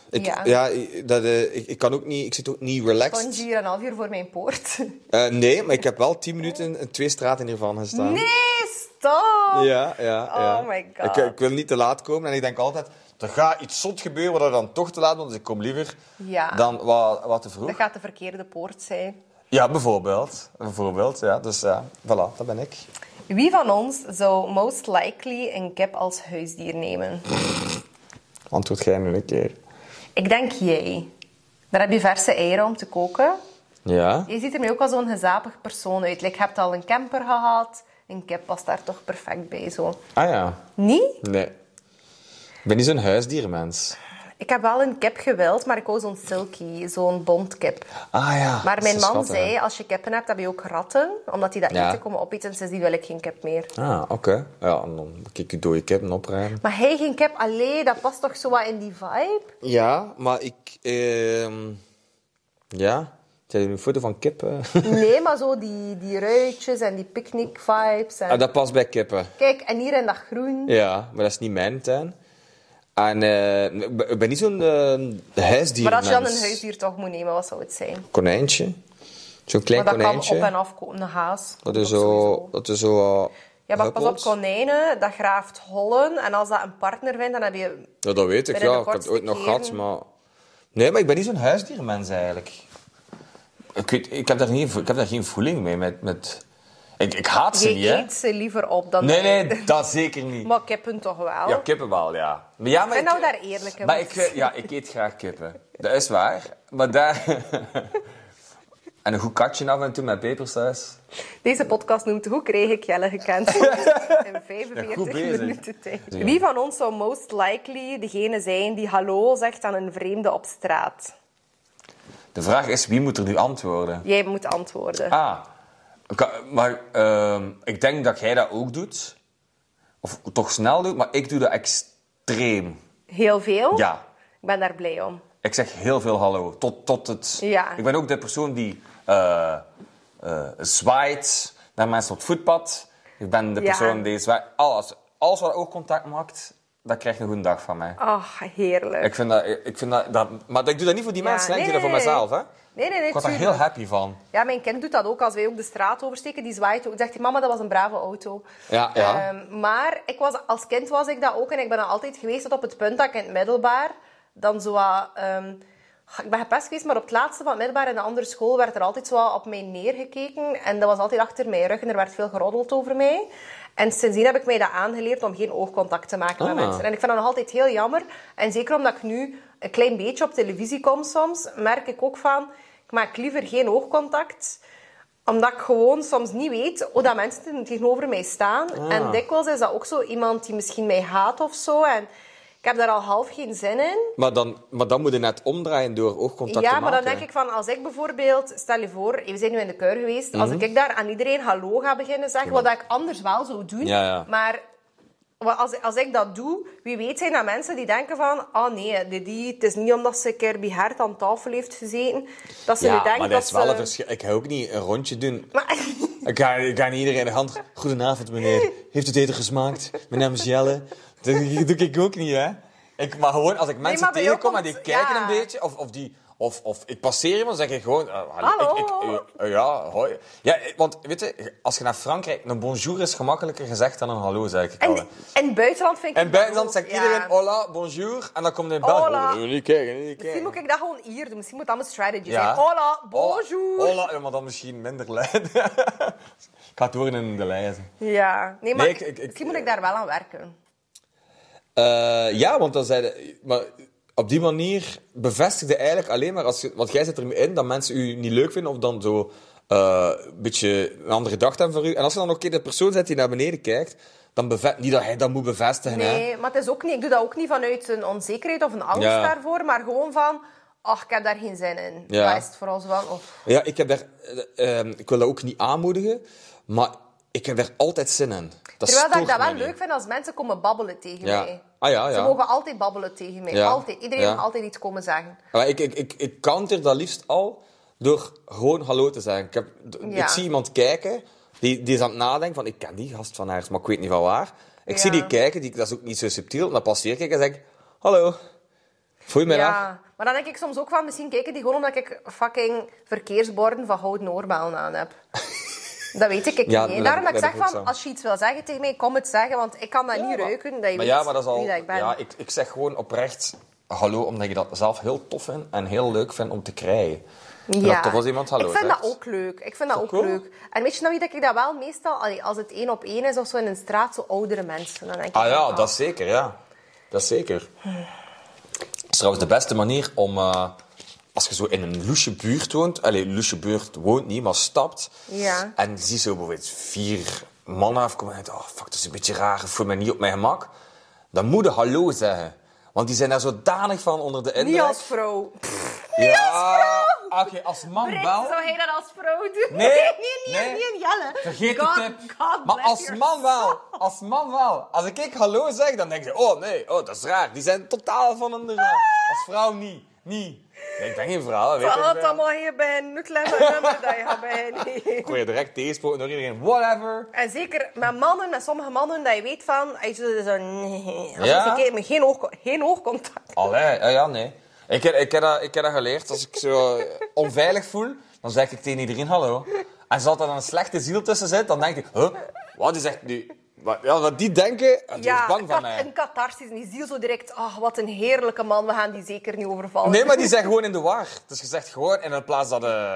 Ik kan ook niet... Ik zit ook niet relaxed. Stond je hier een half uur voor mijn poort? Nee, maar ik heb wel 10 minuten in 2 straten hiervan gestaan. Nee, stop! Ja. Oh my god. Ik wil niet te laat komen en ik denk altijd... Er gaat iets zot gebeuren waar ik dan toch te laat ben, dus ik kom liever dan wat te vroeg. Dat gaat de verkeerde poort zijn. Ja, bijvoorbeeld. Ja. Dus ja, voilà, dat ben ik. Wie van ons zou most likely een kip als huisdier nemen? Antwoord jij nu een keer. Ik denk jij. Daar heb je verse eieren om te koken. Ja? Je ziet er mij ook al zo'n gezapig persoon uit. Je hebt al een camper gehad. Een kip past daar toch perfect bij. Zo. Ah ja. Niet? Nee. Ik ben niet zo'n huisdiermens. Ik heb wel een kip gewild, maar ik wou zo'n silky, zo'n bontkip. Ah ja. Maar mijn man schattig, zei, als je kippen hebt, heb je ook ratten. Omdat die dat eten komen opeten. Sindsdien wil ik geen kip meer. Ah, oké. Ja, en dan kijk je dode kippen opruimen. Maar hij geen kip, allee, dat past toch zo wat in die vibe? Ja, maar ik... Ja? Heb je een foto van kippen? Nee, maar zo die ruitjes en die picknick vibes. En... Dat past bij kippen. Kijk, en hier in dat groen. Ja, maar dat is niet mijn tuin. En ik ben niet zo'n huisdiermens. Maar als je dan een huisdier toch moet nemen, wat zou het zijn? Konijntje. Zo'n klein Maar dat konijntje. kan op en af komen, een haas. Dat is zo... Ja, maar pas op, huppels. konijnen, dat graaft hollen. En als dat een partner vindt, dan heb je... Ja, dat weet ik. binnen de Ja, ik heb het ooit nog kortste gehad, keren. maar... Nee, maar ik ben niet zo'n huisdiermens eigenlijk. Ik heb daar geen voeling mee met... Ik haat ze Je niet, hè. eet ze liever op dan... Nee, dat zeker niet. Maar kippen toch wel? Ja, kippen wel, ja. Maar Ik vind nou daar eerlijk in. Maar ik eet graag kippen. Dat is waar. Maar daar... En een goed katje af en toe met pepersaus. Deze podcast noemt Hoe kreeg ik Jelle gekend? In 45 goed bezig. minuten tijd. Wie van ons zou most likely degene zijn die hallo zegt aan een vreemde op straat? De vraag is, wie moet er nu antwoorden? Jij moet antwoorden. Maar ik denk dat jij dat ook doet. Of toch snel doet, maar ik doe dat extreem. Heel veel? Ja. Ik ben daar blij om. Ik zeg heel veel hallo. Tot het... Ja. Ik ben ook de persoon die zwaait naar mensen op het voetpad. Ik ben de persoon die zwaait... Alles wat oogcontact maakt, dat krijgt een goede dag van mij. Ach, heerlijk. Ik vind dat... Maar ik doe dat niet voor die mensen, ik doe dat voor mezelf. Hè? Nee, Ik word daar heel happy van. Ja, mijn kind doet dat ook. Als wij ook de straat oversteken, die zwaait ook. Zegt hij, mama, dat was een brave auto. Ja. Maar als kind was ik dat ook. En ik ben dan altijd geweest tot op het punt dat ik in het middelbaar... Dan zo wat... ik ben gepest geweest, maar op het laatste van het middelbaar in een andere school werd er altijd zo wat op mij neergekeken. En dat was altijd achter mijn rug en er werd veel geroddeld over mij. En sindsdien heb ik mij dat aangeleerd om geen oogcontact te maken met mensen. En ik vind dat nog altijd heel jammer. En zeker omdat ik nu een klein beetje op televisie kom soms, merk ik ook van... Ik maak liever geen oogcontact, omdat ik gewoon soms niet weet hoe dat mensen tegenover mij staan. En dikwijls is dat ook zo iemand die misschien mij haat of zo. En Ik heb daar al half geen zin in. Maar dan moet je net omdraaien door oogcontact te Ja, maar maken. dan denk ik van, als ik bijvoorbeeld... Stel je voor, we zijn nu in de Keur geweest. Als ik daar aan iedereen hallo ga beginnen zeggen, wat ik anders wel zou doen. Ja. Maar als ik dat doe, wie weet zijn dat mensen die denken van... Oh nee, het is niet omdat ze een keer bij Hert aan tafel heeft gezeten, dat ze nu denkt maar dat is wel een verschil. Ik ga ook niet een rondje doen. Maar... Ik ga niet iedereen de hand... Goedenavond, meneer. Heeft het eten gesmaakt? Mijn naam is Jelle. Dat doe ik ook niet, hè. Maar gewoon, als ik mensen maar bij jou tegenkom en komt- die kijken ja. een beetje... Of ik passeer iemand, zeg ik gewoon... Hallo. Ja, hoi. Ja, want weet je, als je naar Frankrijk... Een bonjour is gemakkelijker gezegd dan een hallo, zeg ik al. En in het buitenland vind ik... In buitenland zegt Ja. iedereen hola, bonjour. En dan komt in België... Hola. Niet kijken. Misschien moet ik dat gewoon hier doen. Misschien moet dat mijn strategy Ja. zijn. Hola, bonjour. Hola, ja, maar dan misschien minder luid. Ik ga het horen in de lijzen. Ja. Nee, maar Nee, misschien moet ik daar wel aan werken. Ja, want dan zei maar op die manier bevestigde eigenlijk alleen maar... Want jij zit er in dat mensen u niet leuk vinden... of dan zo een beetje een andere gedachte hebben voor u. En als je dan nog een keer de persoon zet die naar beneden kijkt... dan niet dat hij dat moet bevestigen. Hè. Nee, maar het is ook niet, ik doe dat ook niet vanuit een onzekerheid of een angst Ja. daarvoor. Maar gewoon van... Ach, ik heb daar geen zin in. Ja. Dat is het vooral zo van... Of... Ja, ik wil dat ook niet aanmoedigen... maar ik heb er altijd zin in. Terwijl dat ik dat wel mij niet. leuk vind als mensen komen babbelen tegen Ja. mij. Ah ja, Ze ja. mogen altijd babbelen tegen mij. Ja. Altijd. Iedereen Ja. mag altijd iets komen zeggen. Maar ik counter dat liefst al door gewoon hallo te zeggen. Ik Ja. zie iemand kijken, die is aan het nadenken van, ik ken die gast van ergens, maar ik weet niet van waar. Ik zie die kijken, dat is ook niet zo subtiel. En dan passeer ik en zeg ik, hallo, goedemiddag. Ja, maar dan denk ik soms ook van, misschien kijken die gewoon omdat ik fucking verkeersborden van houten oorbellen aan heb. Dat weet ik Ja, niet. Daarom dat ik let zeg ik ook van, zo. als je iets wil zeggen tegen mij, kom het zeggen, want ik kan dat niet ruiken. Dat je Maar weet ja, maar dat is al... wie dat ik ben. Ja, ik zeg gewoon oprecht hallo, omdat je dat zelf heel tof vindt en heel leuk vindt om te krijgen. En dat tof als iemand hallo ik vind zegt. dat ook leuk. Ik vind dat ook cool? leuk. En weet je nou wie dat ik dat wel meestal... Als het 1 op 1 is of zo in een straat, zo oudere mensen. Dan denk ik Ah van, ja, dat is zeker, ja. Dat is zeker. Dat is trouwens de beste manier om... als je zo in een loesje buurt woont... loesje buurt woont niet, maar stapt. Ja. En je ziet zo bijvoorbeeld 4 mannen afkomen en je denkt, oh fuck, dat is een beetje raar. Ik voel me niet op mijn gemak. Dan moet je hallo zeggen. Want die zijn daar zodanig van onder de indruk. Niet als vrouw. Ja, oké, als man Brit, wel. zou hij dat als vrouw doen? Nee, niet nee. in Jelle. Vergeet God, de tip. God Maar bless als your man wel. Als man wel. Als ik hallo zeg, dan denk je, oh nee, oh, dat is raar. Die zijn totaal van een... Als vrouw niet. Nee, ik ben geen vrouw. Weet Wat ik dan mag je bij een nummer dat je gaat bij. Ik word je direct tegensproken door iedereen. Whatever. En zeker met mannen, met sommige mannen, dat je weet van... Als je zo... Nee. Als Ja? je kijkt met geen oogcontact. Allee, ja, nee. Ik heb dat geleerd. Als ik zo onveilig voel, dan zeg ik tegen iedereen hallo. En als er dan een slechte ziel tussen zit, dan denk ik... Huh? Wat, die zegt nu... Wat die denken, die is bang van mij. Een catharsis. En die ziel zo direct... Oh, wat een heerlijke man. We gaan die zeker niet overvallen. Nee, maar die zijn gewoon in de war. Dus je zegt gewoon, in plaats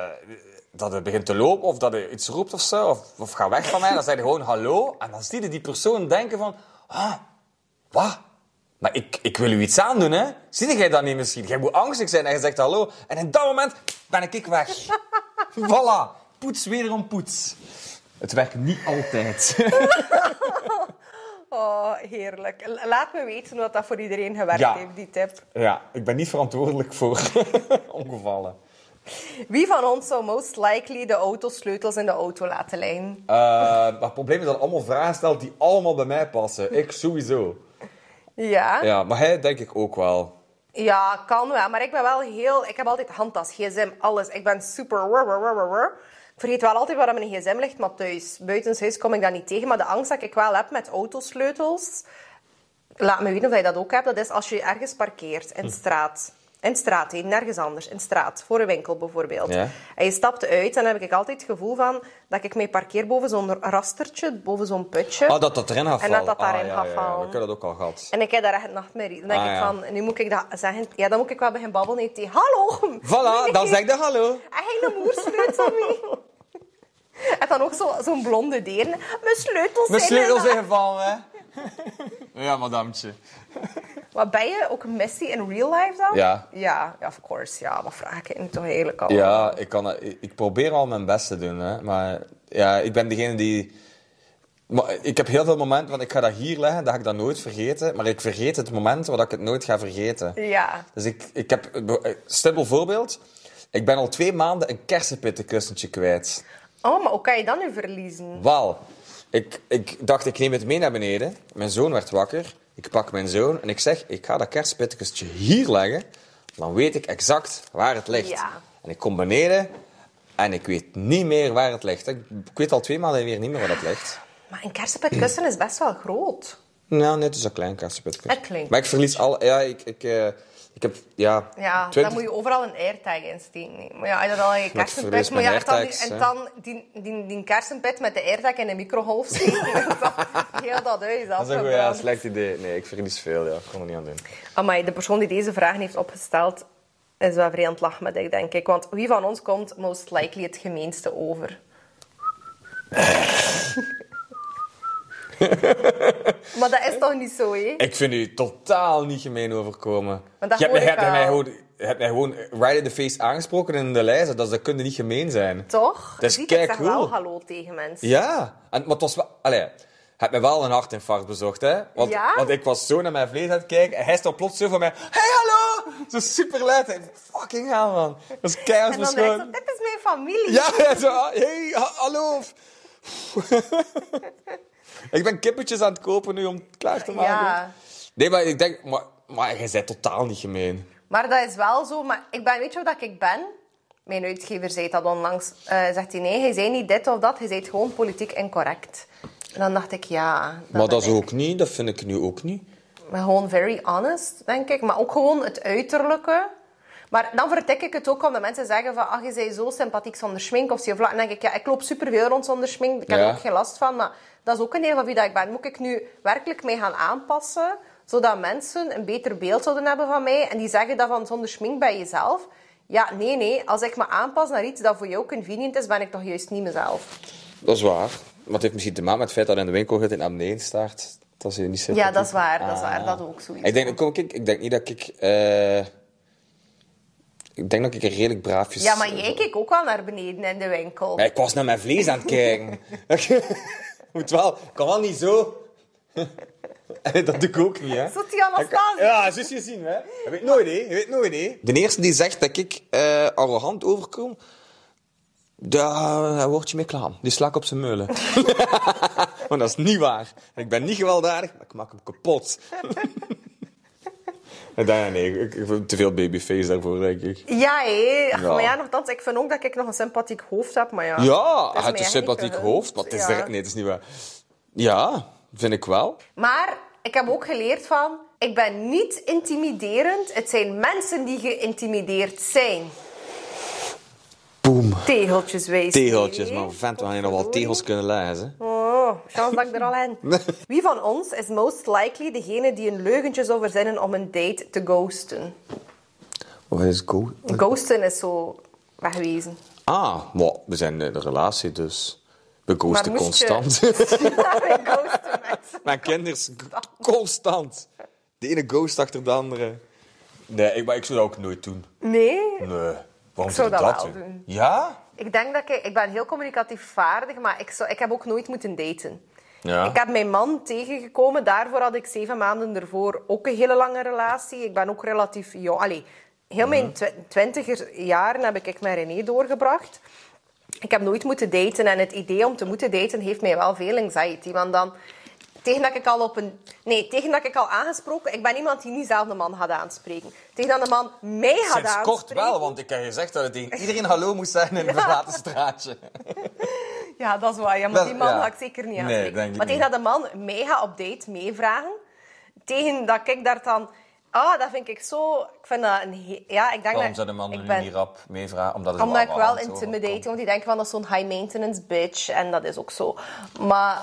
dat het begint te lopen, of dat je iets roept of zo, of ga weg van mij, dan zeg je gewoon hallo. En dan zie je die persoon denken van... Wat? Maar ik wil u iets aandoen, hè? Zie jij dat niet misschien? Jij moet angstig zijn en je zegt hallo. En in dat moment ben ik weg. Voilà. Poets wederom poets. Het werkt niet altijd. Oh, heerlijk. Laat me weten wat dat voor iedereen gewerkt Ja. heeft, die tip. Ja, ik ben niet verantwoordelijk voor ongevallen. Wie van ons zou most likely de autosleutels in de auto laten liggen? Maar het probleem is dat allemaal vragen stelt die allemaal bij mij passen. Ik sowieso. Ja? Ja, maar hij denk ik ook wel. Ja, kan wel. Maar ik ben wel heel... Ik heb altijd handtas, gsm, alles. Ik ben super... Ik vergeet wel altijd waar mijn gsm ligt, maar thuis. Buitenshuis kom ik dat niet tegen. Maar de angst dat ik wel heb met autosleutels... Laat me weten of je dat ook hebt. Dat is als je ergens parkeert, in straat. In straat, nergens anders. In straat, voor een winkel bijvoorbeeld. Ja. En je stapt uit en dan heb ik altijd het gevoel van... dat ik mij parkeer boven zo'n rastertje, boven zo'n putje. Ah, dat erin gaat En vallen. dat daarin gaat Ja, vallen. we kunnen dat ook al gehad. En ik heb daar echt nachtmerrie. Dan denk Ah, ik ja. van, nu moet ik dat zeggen. Ja, dan moet ik wel beginnen babbelen tegen. Hallo! Voilà, dan zeg je hallo. En hij een moersleutel mee. En dan ook zo'n blonde deren. Mijn sleutels Mijn zijn sleutels in zijn gevallen, hè. Ja, madamtje. Wat ben je? Ook messy in real life dan? Ja. Ja, of course. Ja, wat vraag ik nu toch eigenlijk al? Ja, ik probeer al mijn best te doen, hè. Maar ja, ik ben degene die Maar ik heb heel veel momenten, want ik ga dat hier leggen, dat ga ik dat nooit vergeten. Maar ik vergeet het moment waar ik het nooit ga vergeten. Ja. Dus ik heb... Simpel voorbeeld. Ik ben al 2 maanden een kersenpittenkussentje kwijt. Oh, maar hoe kan je dat nu verliezen? Wel, ik dacht, ik neem het mee naar beneden. Mijn zoon werd wakker. Ik pak mijn zoon en ik zeg, ik ga dat kersenpittenkussentje hier leggen. Dan weet ik exact waar het ligt. Ja. En ik kom beneden en ik weet niet meer waar het ligt. Ik weet al 2 maanden weer niet meer waar het ligt. Maar een kersenpitkussen is best wel groot. Nou, net is een klein kersenpittenkussen. Het klinkt. Maar ik verlies al... Ja, ik heb... Ja, Ja, 20... dan moet je overal een airtag in steken. Nee. Maar ja, als je dat al in je Maar ik verlies kersenpit... Maar mijn ja, en dan, airtags, en dan die kersenpit met de airtag in de microgolf steken. Heel dat huis Dat is een afgebrand. slecht idee. Nee, ik verlies veel. Ja. Ik kon er niet aan doen. Amai, de persoon die deze vraag heeft opgesteld is wel vrij aan het lachen met, denk ik. Want wie van ons komt most likely het gemeenste over? Maar dat is toch niet zo, hè? Ik vind u totaal niet gemeen overkomen. Maar dat Je hoor ik hebt wel. mij gewoon right in the face aangesproken in de lijst. Dat kun je niet gemeen zijn. Toch? Dat is Ziet, ik zeg keicool. wel hallo tegen mensen. Ja, maar het was wel... Allee, heb mij wel een hartinfarct bezorgd, hè? Ja? Want ik was zo naar mijn vlees aan het kijken en hij stond plots zo van mij... Hey, hallo! Zo super luid. Fucking hell, man. Dat is keihard En dan denk verschoten. je, dit is mijn familie. Ja, zo... Hey, hallo! Ik ben kippetjes aan het kopen nu om het klaar te maken. Ja. Nee, maar ik denk... Maar jij bent totaal niet gemeen. Maar dat is wel zo. Maar weet je wat ik ben? Mijn uitgever zei dat onlangs. Zegt hij, nee, hij zei niet dit of dat. Hij zei gewoon politiek incorrect. En dan dacht ik, ja... Maar dat is ben ik. ook niet. Dat vind ik nu ook niet. Maar gewoon very honest, denk ik. Maar ook gewoon het uiterlijke. Maar dan vertik ik het ook omdat mensen zeggen van... Ach, je bent zo sympathiek zonder schmink of zo. Dan denk ik, ja, ik loop superveel rond zonder schmink. Ik heb er Ja. ook geen last van. Maar dat is ook een deel van wie dat ik ben. Moet ik nu werkelijk mee gaan aanpassen... zodat mensen een beter beeld zouden hebben van mij... en die zeggen dat van zonder schmink bij jezelf... Ja, nee. Als ik me aanpas naar iets dat voor jou convenient is... ben ik toch juist niet mezelf. Dat is waar. Maar het heeft misschien te maken met het feit dat in de winkel gaat in abonnement staat. Dat is niet sympathiek. Ja, dat is waar. Dat is waar. Dat ook zoiets. Ik denk niet dat ik... ik denk dat ik er redelijk braafjes... Ja, maar jij keek ook wel naar beneden in de winkel. Ja, ik was naar mijn vlees aan het kijken. Moet wel... Ik kan wel niet zo... Dat doe ik ook niet, hè. Zit die Anastasia? Ja, zus gezien, hè. Je weet nooit, hè. De eerste die zegt dat ik arrogant overkom... Daar word je mee klaar. Die sla ik op zijn meulen. Want dat is niet waar. Ik ben niet gewelddadig, maar ik maak hem kapot. Nee, ik heb te veel babyface daarvoor, denk ik. Ja, hé. Ach, Ja. Maar ja, nogthans, ik vind ook dat ik nog een sympathiek hoofd heb, maar ja. Ja, het is het mij is een sympathiek niet hoofd, maar het is gegund. nee, het is niet waar. Ja, vind ik wel. Maar ik heb ook geleerd van... Ik ben niet intimiderend. Het zijn mensen die geïntimideerd zijn. Boom. Tegeltjes wijs. Tegeltjes, man. Vent, we gaan hier nog wel tegels kunnen lezen. Oh, chance dat ik er al in. Wie van ons is most likely degene die een leugentje zou verzinnen om een date te ghosten? Wat is go? Ghosten is zo wegwezen. Maar we zijn in een relatie, dus we ghosten Maar moest je- constant. Ja, wij ghosten mensen. Mijn kinders constant. De ene ghost achter de andere. Nee, maar ik zou dat ook nooit doen. Nee? Nee. Waarom zou zou dat ik dat wel doen? doen. Ja? Ik denk dat ik ben heel communicatief vaardig, maar ik heb ook nooit moeten daten. Ja. Ik heb mijn man tegengekomen. Daarvoor had ik 7 maanden ervoor ook een hele lange relatie. Ik ben ook relatief jong. Allee, heel mijn 20er jaren heb ik met René doorgebracht. Ik heb nooit moeten daten. En het idee om te moeten daten heeft mij wel veel anxiety. Want dan... Tegen dat ik al aangesproken... Ik ben iemand die niet zelf de man gaat aanspreken. Tegen dat de man mij gaat Sinds aanspreken... kort wel, want ik heb gezegd dat het tegen iedereen hallo moest zijn in een verlaten straatje. Ja, dat is waar. Ja, maar die man Ja. ga ik zeker niet Nee, aanspreken. denk ik Maar tegen dat de man mij gaat op date meevragen... Tegen dat ik daar dan... dat vind ik zo... Ik vind dat een... Ja, ik denk Waarom dat... zou de man ik nu ben- niet rap meevragen? Omdat het Omdat ik wel arrogant intimidating... overkomt. Want die denken van, dat is zo'n high-maintenance bitch. En dat is ook zo. Maar...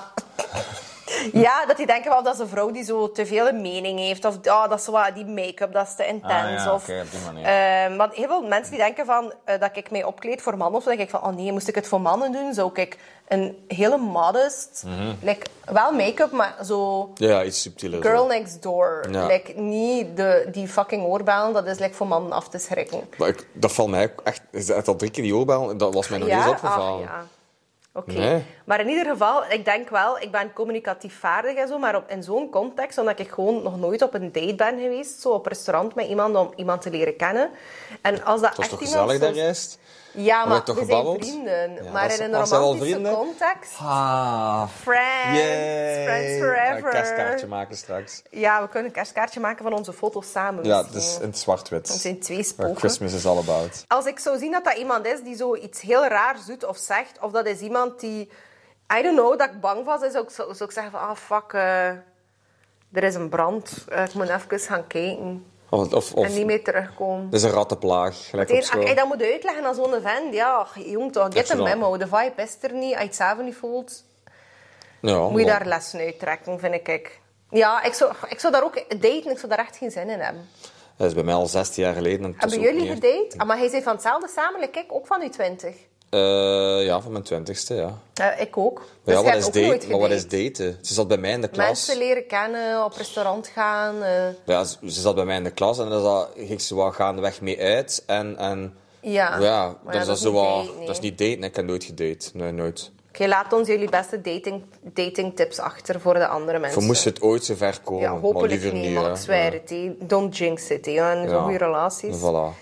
Ja, dat die denken wel dat is een vrouw die zo te veel een mening heeft. Of dat is zo wat, die make-up, dat is te intens. ja, of, oké, op die manier. maar heel veel mensen die denken van, dat ik mij opkleed voor mannen. Of zo, denk ik van, oh nee, moest ik het voor mannen doen? Zou ik een hele modest... Like, wel make-up, maar zo... Ja, iets subtieler. Girl zo. next door. Ja. Like, niet die fucking oorbellen. Dat is like, voor mannen af te schrikken. Maar dat valt mij ook echt... Is dat al 3 keer die oorbel? Dat was mij nog eens opgevallen. Ja. Oké. Nee. Maar in ieder geval, ik denk wel, ik ben communicatief vaardig en zo, maar in zo'n context, omdat ik gewoon nog nooit op een date ben geweest, zo op restaurant met iemand om iemand te leren kennen. En als dat was echt toch iemand gezellig daar juist? Ja, maar toch we gebabbeld? zijn vrienden. Ja, maar dat in is- een zijn we al romantische vrienden? context... Ah, Friends. yay. Friends forever. Een kerstkaartje maken straks. Ja, we kunnen een kerstkaartje maken van onze foto's samen. Ja, misschien. het is in het zwart-wit. Het zijn 2 Where spoken. Christmas is all about. Als ik zou zien dat dat iemand is die zoiets heel raars doet of zegt, of dat is iemand die, I don't know, dat ik bang was, zou ik zeggen van, fuck, er is een brand. Ik moet even gaan kijken. Of En niet meer terugkomen. het is een rattenplaag, gelijk op Als school. je dat moet uitleggen aan zo'n vent, ja, jong toch, get a memo. De vibe is er niet, als je het zelf niet voelt, Ja, moet je maar- daar lessen uit trekken, vind ik. Ja, ik zou daar ook daten, ik zou daar echt geen zin in hebben. Dat is bij mij al 16 jaar geleden. En het is Hebben ook jullie niet- gedate? Ah, maar hij zei van hetzelfde samen, ik ook van uw 20. Ja, van mijn 20ste, ja. Ik ook. Maar, Dus ja, jij wat hebt is ook nooit daten? Maar wat is gedate. daten? Ze zat bij mij in de klas. Mensen leren kennen, op restaurant gaan. Ja, ze zat bij mij in de klas en daar ging ze wel gaandeweg mee uit. En Ja. ja, Maar dat, dat is is zo niet wel- daten, nee. dat is niet daten. Ik heb nooit gedate. Nee, nooit. Oké, laat ons jullie beste dating tips achter voor de andere mensen. Voor moest het ooit zo ver komen. Ja, maar hopelijk liever niet, niet. maar hè. ik zweer het. Hè. Don't jinx it, hè. En zo'n goede relaties. Voilà.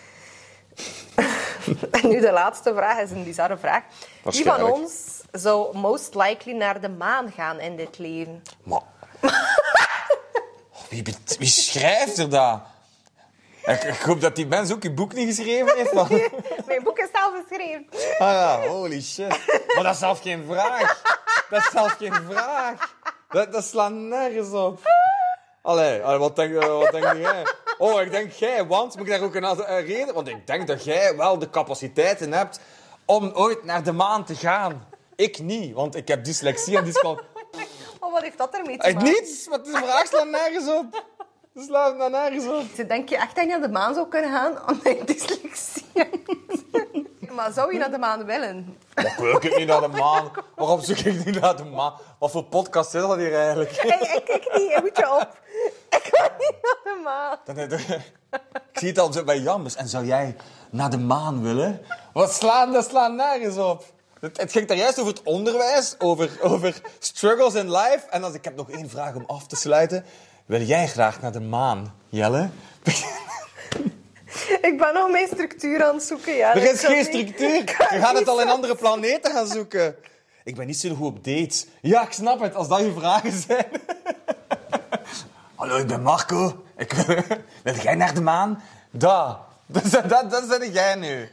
En nu de laatste vraag is een bizarre vraag. Wie van Waarschijnlijk. ons zou most likely naar de maan gaan in dit leven? Maar... Wie schrijft er dat? Ik hoop dat die mens ook je boek niet geschreven heeft. Van... Mijn boek is zelf geschreven. Ah ja, holy shit. Maar dat is zelfs geen vraag. Dat is zelfs geen vraag. Dat slaat nergens op. Allee, wat denk jij? Oh, ik denk jij, want... Moet ik daar ook een reden? Want ik denk dat jij wel de capaciteiten hebt om ooit naar de maan te gaan. Ik niet, want ik heb dyslexie en dyscalculie. Oh, wat heeft dat ermee te maken? Niets, maar de vraag slaat nergens op. Het slaat nergens op. Denk je echt dat je naar de maan zou kunnen gaan omdat je dyslexie hebt? Maar zou je naar de maan willen? Maar wil ik niet naar de maan? Waarom zoek ik niet naar de maan? Wat voor podcast is dat hier eigenlijk? Hey, ik niet, moet je op. Ik ga niet naar de maan. Ik zie het al zo bij Jambus. En zou jij naar de maan willen? Dat slaat nergens op. Het ging daar juist over het onderwijs, over struggles in life. En ik heb nog 1 vraag om af te sluiten. Wil jij graag naar de maan, Jelle? Ik ben nog mijn structuur aan het zoeken. Ja, Er is dat geen niet. structuur. Je gaat het al in andere planeten gaan zoeken. Ik ben niet zo goed op dates. Ja, ik snap het, als dat je vragen zijn. Hallo, ik ben Marco. Wil jij naar de maan? Dat zeg jij nu.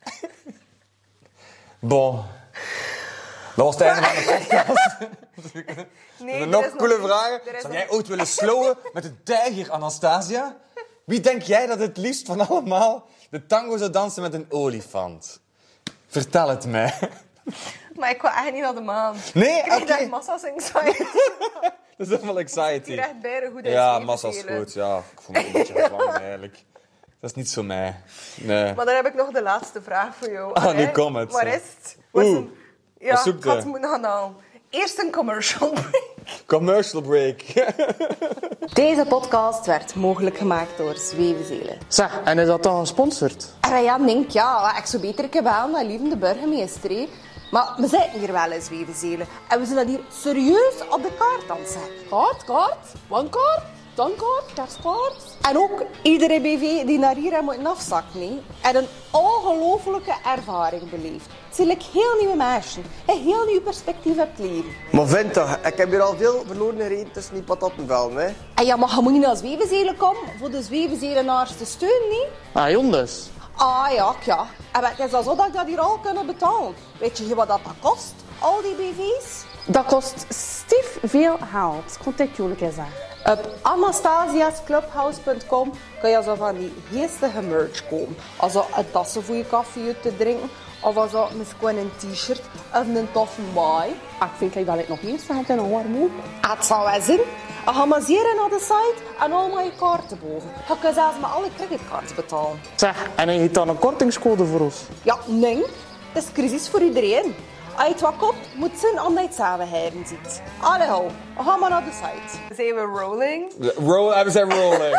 Bon. Dat was het einde van de podcast. Nee, er Nog is coole nog- vragen. er is Zou nog- jij ooit willen slowen met een tijger, Anastasia? Wie denk jij dat het liefst van allemaal de tango zou dansen met een olifant? Vertel het mij. Maar ik wil echt niet naar de maan. Nee, Ik krijg oké. echt massa's anxiety. Dat is helemaal anxiety. Hier echt bijna goed in Ja, zweven massa is spelen. goed. Ja, ik voel me een beetje gevangen eigenlijk. Dat is niet zo mij. Nee. Maar dan heb ik nog de laatste vraag voor jou. Ah, nu Hè? komt het. Waar is het? Oeh, Ja, wat zoekt ik had je? moeten gaan halen. Eerst een commercial break. Commercial break. Deze podcast werd mogelijk gemaakt door Zwevenzelen. Zeg, en is dat dan gesponsord? En ja, denk ja, ik zou beter een keer bellen naar lieve de burgemeester. Hè. Maar we zitten hier wel in Zwevenzelen. En we zijn dat hier serieus op de kaart aan het zetten. Kaart? Wankaart? Dankaart? Kerstkaart? En ook iedere BV die naar hier moet afzakken, hè, heeft een ongelofelijke ervaring beleefd. Het zijn heel nieuwe mensen. Een heel nieuw perspectief op het leven. Maar vind toch, ik heb hier al veel verloren gereden tussen die patattenvelden, hè. En ja, maar je moet niet naar Zwevenzelen komen voor de Zwevenzelenaars te steunen, niet? Ah, jongens. Ah ja. En het is al zo dat ik dat hier al kunnen betalen. Weet je wat dat kost, al die BV's? Dat kost stief veel geld. Komt ik jullie zeggen. Op anastasiasclubhouse.com kun je zo van die geestige merch kopen. Also een tassen voor je koffie te drinken. Of also misschien een t-shirt of een toffe baai. Ah, ik vind dat ik nog niet sta in een warm. Het zal wel zijn. Je gaat maar zeren naar de site en allemaal je kaarten boven. Je kunt zelfs met alle creditcards betalen. Zeg, en heeft dan een kortingscode voor ons? Ja, nee. Het is crisis voor iedereen. Als je het wat koopt, moet het zijn omdat je het samen heren ziet. Allee ho, we gaan maar naar de site. Zijn we rolling? We zijn rolling.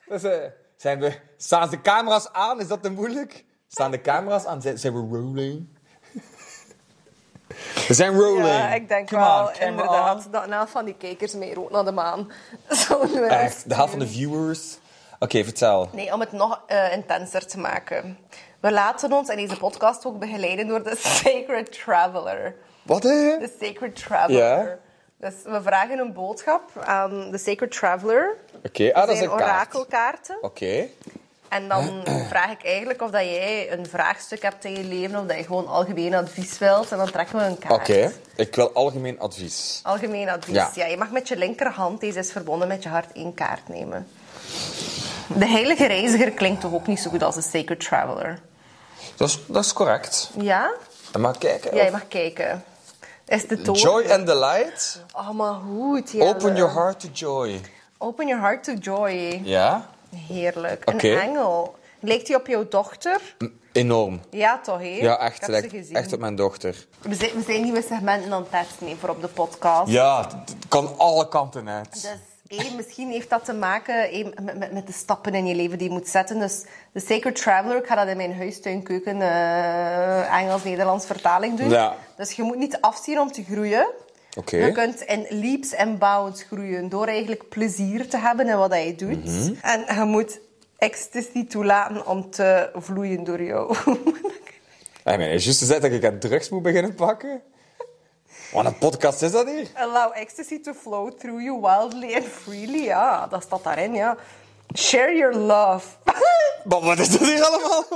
Staan de camera's aan? Is dat te moeilijk? Staan de camera's aan? Zijn we rolling? We zijn rolling. Ja, ik denk Come wel, on, camera inderdaad, on. dat een helft van die kijkers mee rood naar de maan. Zouden we Echt, de helft van de viewers. Oké, vertel. Nee, om het nog intenser te maken. We laten ons in deze podcast ook begeleiden door de Sacred Traveler. Wat, hè? De Sacred Traveler. Ja. Dus we vragen een boodschap aan de Sacred Traveler. Oké, dat is zijn een kaart. orakelkaarten. Oké. En dan vraag ik eigenlijk of dat jij een vraagstuk hebt in je leven of dat je gewoon algemeen advies wilt. En dan trekken we een kaart. Oké, ik wil algemeen advies. Algemeen advies. Ja. Ja, je mag met je linkerhand, deze is verbonden met je hart, 1 kaart nemen. De heilige reiziger klinkt toch ook niet zo goed als de Sacred Traveler? Dat is correct. Ja? Dan mag ik kijken. Ja, je mag kijken. Is de toon... Joy and delight. Oh, maar goed. Ja. Open your heart to joy. Open your heart to joy. Ja? Heerlijk. Oké. Een engel. Lijkt die op jouw dochter? Enorm. Ja, toch, hè? Ja, Ik echt. heb Lijkt ze gezien. echt op mijn dochter. We zijn nieuwe segmenten aan het testen hè, voor op de podcast. Ja, het kan alle kanten uit. Dus misschien heeft dat te maken met de stappen in je leven die je moet zetten. Dus de Sacred Traveler, ik ga dat in mijn huistuinkeuken Engels-Nederlands vertaling doen. Ja. Dus je moet niet afzien om te groeien. Oké. Je kunt in leaps en bounds groeien door eigenlijk plezier te hebben in wat je doet. Mhm. En je moet ecstasy toelaten om te vloeien door jou. Ik ben juist gezegd dat ik aan drugs moet beginnen pakken. Wat een podcast is dat hier? Allow ecstasy to flow through you wildly and freely. Ja, dat staat daarin, ja. Share your love. Maar wat is dat hier allemaal?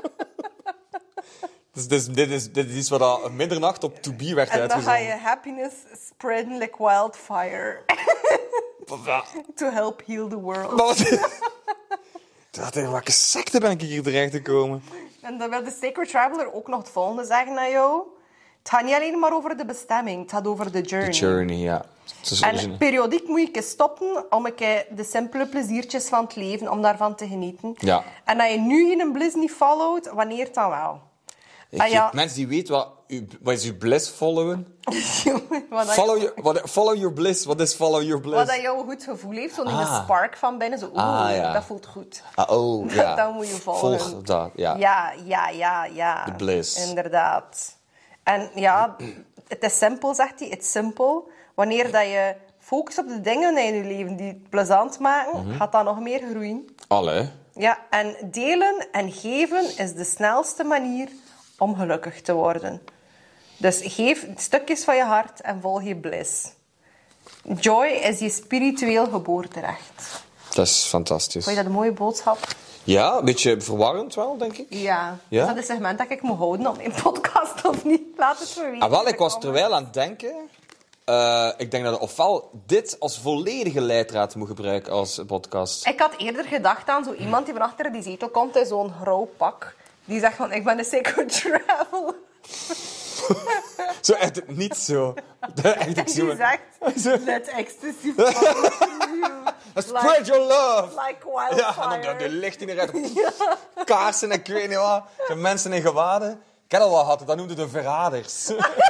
Dus dit is iets wat al middernacht op To Be werd En dan ga uitgezonden. je happiness spreaden like wildfire. To help heal the world. Maar wat... In welke secte ben ik hier terecht gekomen? En dan wil de Sacred Traveler ook nog het volgende zeggen naar jou. Het gaat niet alleen maar over de bestemming, het gaat over de journey. The journey, ja. Het is En origineel. periodiek moet je een keer stoppen om een keer de simpele pleziertjes van het leven, om daarvan te genieten. Ja. En dat je nu in een bliss niet followt, wanneer dan wel? Mensen die weten wat is uw bliss followen? Wat dat- Follow your bliss. Wat is follow your bliss? Wat dat jou een goed gevoel heeft, zo'n nieuwe spark van binnen. Zo, Ja. dat voelt goed. Ja. Dan moet je volgen. Volg dat, ja. Ja. De bliss. Inderdaad. En ja, het is simpel, zegt hij. It's simple. Wanneer dat je focust op de dingen in je leven die het plezant maken, gaat dat nog meer groeien. Alle. Ja, en delen en geven is de snelste manier om gelukkig te worden. Dus geef stukjes van je hart en volg je bliss. Joy is je spiritueel geboorterecht. Dat is fantastisch. Vond je dat een mooie boodschap? Ja, een beetje verwarrend wel, denk ik. Ja. Ja? Is dat een segment dat ik moet houden op mijn podcast of niet? Laat het me weten. Ah, wel, ik was terwijl aan het denken... ik denk dat je ofwel dit als volledige leidraad moet gebruiken als podcast. Ik had eerder gedacht aan zo iemand die van achter die zetel komt in zo'n grauw pak. Die zegt van, ik ben een Sacred Traveler. Zo echt niet zo. Echt, ik zie Die me... zegt, let ecstasy flow through you. Spread your love! Like Ja, en dan de wildfire. licht in eruit. Kaarsen en ik weet niet wat. Zijn mensen in gewaden. Ik heb dat wel gehad, dat noemde de verraders.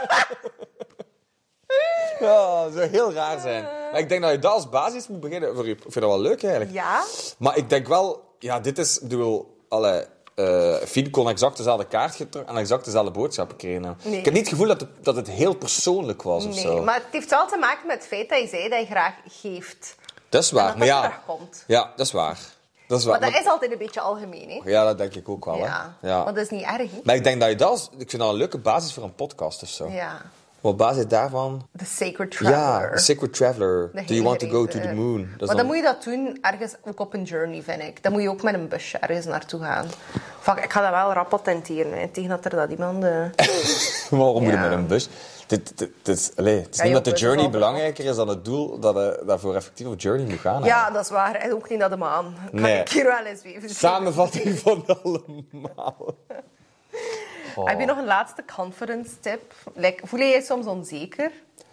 Ja, dat zou heel raar zijn. Maar ik denk dat je dat als basis moet beginnen. Ik vind dat wel leuk eigenlijk. Ja? Maar ik denk wel, ja, dit is, ik bedoel, Fien kon exact dezelfde kaart getrokken en exact dezelfde boodschappen kregen. Nee. Ik heb niet het gevoel dat het heel persoonlijk was of Nee, zo. maar het heeft wel te maken met het feit dat je zei dat je graag geeft. Dat is waar, En maar dat ja. terugkomt. Ja, dat is waar. Dat is waar. Maar dat is altijd een beetje algemeen, hè? Ja, dat denk ik ook wel. Ja. Hè? Ja. Maar dat is niet erg, hè? Maar ik denk dat je dat... Ik vind dat een leuke basis voor een podcast of zo. Ja. Maar op basis daarvan... The Sacred Traveler. Ja, Sacred Traveler. De Do you want to hele go to the reiziger. moon? Dat is Maar dan moet je dat doen ergens ook op een journey, vind ik. Dan moet je ook met een busje ergens naartoe gaan. Fuck, ik ga dat wel rap patenteren, hè, tegen dat er dat iemand... Waarom moet je Ja. met een bus? Het is Ja, niet joh, dat de bus is journey wel- belangrijker is dan het doel dat je daarvoor effectief op journey moet gaan. Ja, dat is waar. En ook niet naar de maan. Kan Nee. ik hier wel eens even zien. Samenvatting van allemaal. Heb je nog een laatste confidence tip? Voel je je soms onzeker?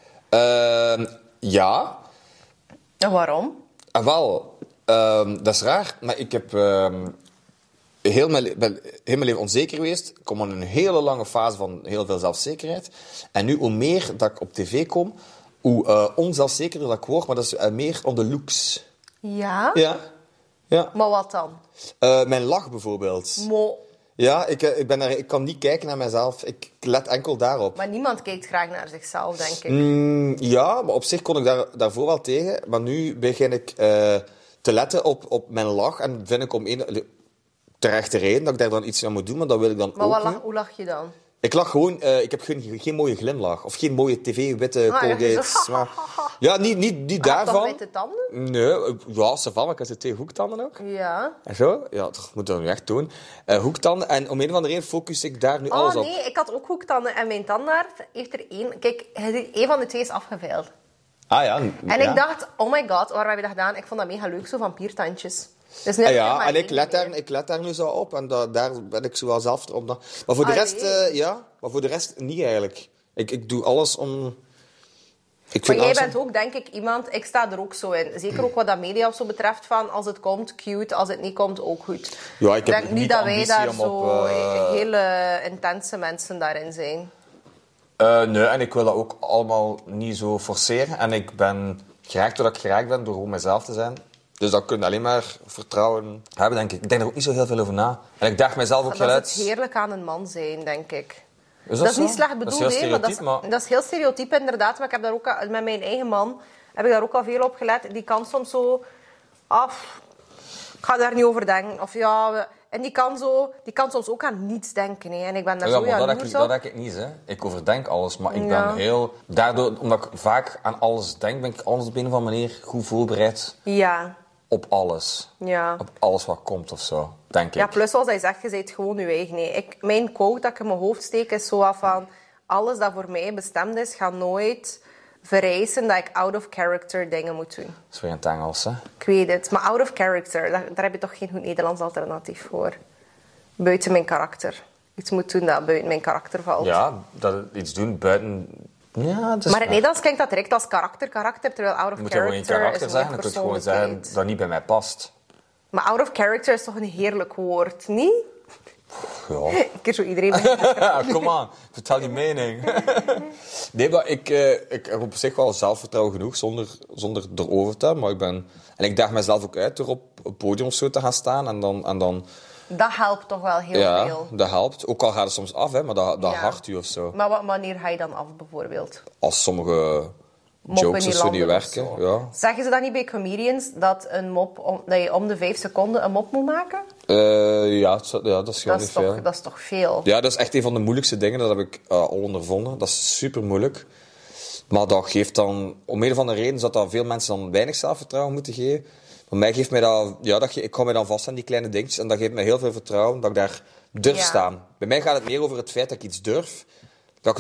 Ja. En waarom? Ah, wel, dat is raar, maar ik heb heel mijn leven onzeker geweest. Ik kom in een hele lange fase van heel veel zelfzekerheid. En nu, hoe meer dat ik op tv kom, hoe onzelfzekerder dat ik word, maar dat is meer on the looks. Ja? Ja. Ja. Maar wat dan? Mijn lach bijvoorbeeld. Mo. Ja, ik kan niet kijken naar mezelf. Ik let enkel daarop. Maar niemand kijkt graag naar zichzelf, denk ik. Ja, maar op zich kon ik daarvoor wel tegen. Maar nu begin ik te letten op mijn lach. En vind ik om terechte reden dat ik daar dan iets aan moet doen. Maar dat wil ik dan ook niet. Hoe lach je dan? Ik lach gewoon... ik heb geen mooie glimlach. Of geen mooie tv-witte Colgates. Ja, ja, niet daarvan. Toch witte tanden? Nee, ja, savan. Ik heb ze 2 hoektanden ook. Ja. En zo? Ja, dat moet ik nu echt doen. Hoektanden. En om een of andere reden focus ik daar nu alles op. Oh nee, ik had ook hoektanden. En mijn tandarts heeft er 1... Kijk, één van de 2 is afgeveild. Ah ja. En ik dacht, oh my god, waar heb je dat gedaan? Ik vond dat mega leuk, zo vampiertandjes. Dus nu Ja, en ik let daar nu zo op. En daar ben ik zo wel zelf op. Maar voor de rest, maar voor de rest niet eigenlijk. Ik doe alles om... Maar jij bent ook, denk ik, iemand... Ik sta er ook zo in. Zeker ook wat dat media of zo betreft. Van als het komt, cute. Als het niet komt, ook goed. Ja, ik denk heb niet dat wij daar zo op, hele intense mensen daarin zijn. Nee, en ik wil dat ook allemaal niet zo forceren. En ik ben geraakt doordat ik geraakt ben door gewoon mezelf te zijn. Dus dat kun je alleen maar vertrouwen hebben, denk ik. Ik denk er ook niet zo heel veel over na. En ik dacht mezelf ook Dat uit... is het heerlijk aan een man zijn, denk ik. Dat is niet slecht bedoeld, maar dat is heel stereotyp inderdaad. Maar ik heb daar ook met mijn eigen man heb ik daar ook al veel op gelet. Die kan soms zo... ik ga daar niet over denken. Of ja... En die kan soms ook aan niets denken. Hè. En ik ben daar zo jaloers op. Dat heb ik niet. Hè. Ik overdenk alles. Maar ik ben heel... Daardoor, omdat ik vaak aan alles denk, ben ik alles op een of andere manier goed voorbereid. Ja. Op alles. Ja. Op alles wat komt of zo, denk ik. Ja, plus zoals hij zegt, je bent gewoon je eigen. Nee. Mijn quote dat ik in mijn hoofd steek is zo af van... Alles dat voor mij bestemd is, gaat nooit vereisen dat ik out of character dingen moet doen. Dat is weer in het Engels, hè? Ik weet het, maar out of character, daar heb je toch geen goed Nederlands alternatief voor. Buiten mijn karakter. Iets moet doen dat buiten mijn karakter valt. Ja, iets doen buiten... Ja, dat is maar in het Nederlands klinkt dat direct als karakter, terwijl out of moet character je gewoon geen karakter is zeggen, dan kun je gewoon zeggen dat niet bij mij past. Maar out of character is toch een heerlijk woord, niet? Ja. Ik keer zo iedereen... Kom aan, vertel je mening. Nee, maar ik heb op zich wel zelfvertrouwen genoeg, zonder erover te hebben. Maar ik daag mezelf ook uit door op het podium of zo te gaan staan. En dan dat helpt toch wel heel veel. Ja, dat helpt. Ook al gaat het soms af, hè, maar dat hart u of zo. Maar wanneer ga je dan af, bijvoorbeeld? Als sommige jokes of zo niet werken. Ja. Zeggen ze dat niet bij comedians, dat je om de 5 seconden een mop moet maken? Ja, dat is heel veel. Dat is toch veel? Ja, dat is echt een van de moeilijkste dingen. Dat heb ik al ondervonden. Dat is super moeilijk. Maar dat geeft dan... Om een of andere reden dat veel mensen dan weinig zelfvertrouwen moeten geven. Maar mij geeft mij dat... ik hou mij dan vast aan die kleine dingetjes. En dat geeft mij heel veel vertrouwen dat ik daar durf staan. Bij mij gaat het meer over het feit dat ik iets durf. Dat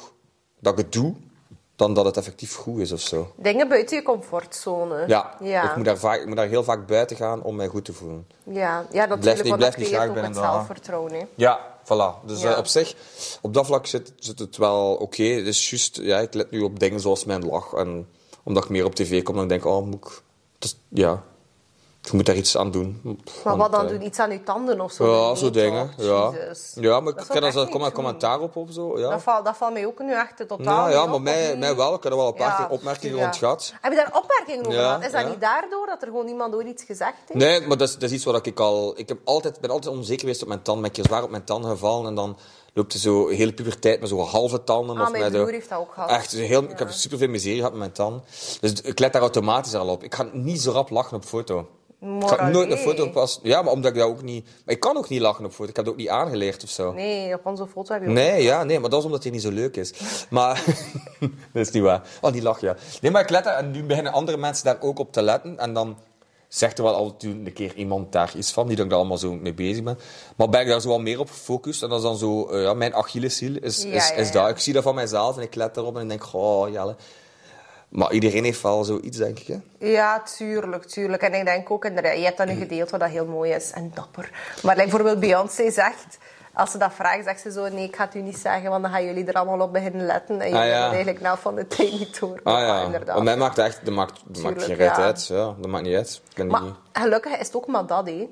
ik het doe. Dan dat het effectief goed is of zo. Dingen buiten je comfortzone. Ja. Ik moet daar heel vaak buiten gaan om mij goed te voelen. Ja natuurlijk, want dat creëert ook het zelfvertrouwen. Hè. Ja, voilà. Dus op zich, op dat vlak zit het wel oké. Het is juist, ik let nu op dingen zoals mijn lach. En omdat ik meer op tv kom, dan denk ik, ik moet daar iets aan doen. Maar wat dan doen? Iets aan je tanden of zo? Ja, zo dingen. Ja, maar ik krijg daar een commentaar op zo. Ja. Dat valt mij ook nu echt totaal niet op. Maar mij wel. Ik heb er wel een paar keer opmerkingen rond gehad. Heb je daar opmerkingen over gehad? Is dat niet daardoor dat er gewoon iemand ooit iets gezegd heeft? Nee, maar dat is iets wat ik al... Ik ben altijd onzeker geweest op mijn tanden. Ben ik keer zwaar op mijn tanden gevallen en dan loopt hij zo hele puberteit met zo'n halve tanden. Mijn broer heeft dat ook gehad. Echt, ik heb superveel miserie gehad met mijn tanden. Dus ik let daar automatisch al op. Ik ga niet zo rap lachen op foto. Ik ga nooit een foto pas. Ja, maar omdat ik dat ook niet... Maar ik kan ook niet lachen op foto. Ik heb dat ook niet aangeleerd of zo. Nee, op onze foto heb je ook Nee, maar dat is omdat hij niet zo leuk is. Maar... dat is niet waar. Oh, die lach, ja. Nee, maar ik let daar... En nu beginnen andere mensen daar ook op te letten. En dan zegt er wel altijd een keer iemand daar iets van. Niet dat ik daar allemaal zo mee bezig ben. Maar ben ik daar zo wel meer op gefocust. En dat is dan zo... mijn Achilleshiel is dat. Ik zie dat van mijzelf en ik let daarop en ik denk... Oh, Jelle... Maar iedereen heeft wel zoiets, denk ik. Hè? Ja, tuurlijk. En ik denk ook, je hebt dat nu gedeeld wat dat heel mooi is en dapper. Maar bijvoorbeeld Beyoncé zegt, als ze dat vraagt, zegt ze zo... Nee, ik ga het u niet zeggen, want dan gaan jullie er allemaal op beginnen letten. En je bent eigenlijk nou van de tijd niet door. Inderdaad. Maar mij maakt echt... Dat maakt geen reet uit. Ja, dat maakt niet uit. Maar gelukkig is het ook maar dat, hè.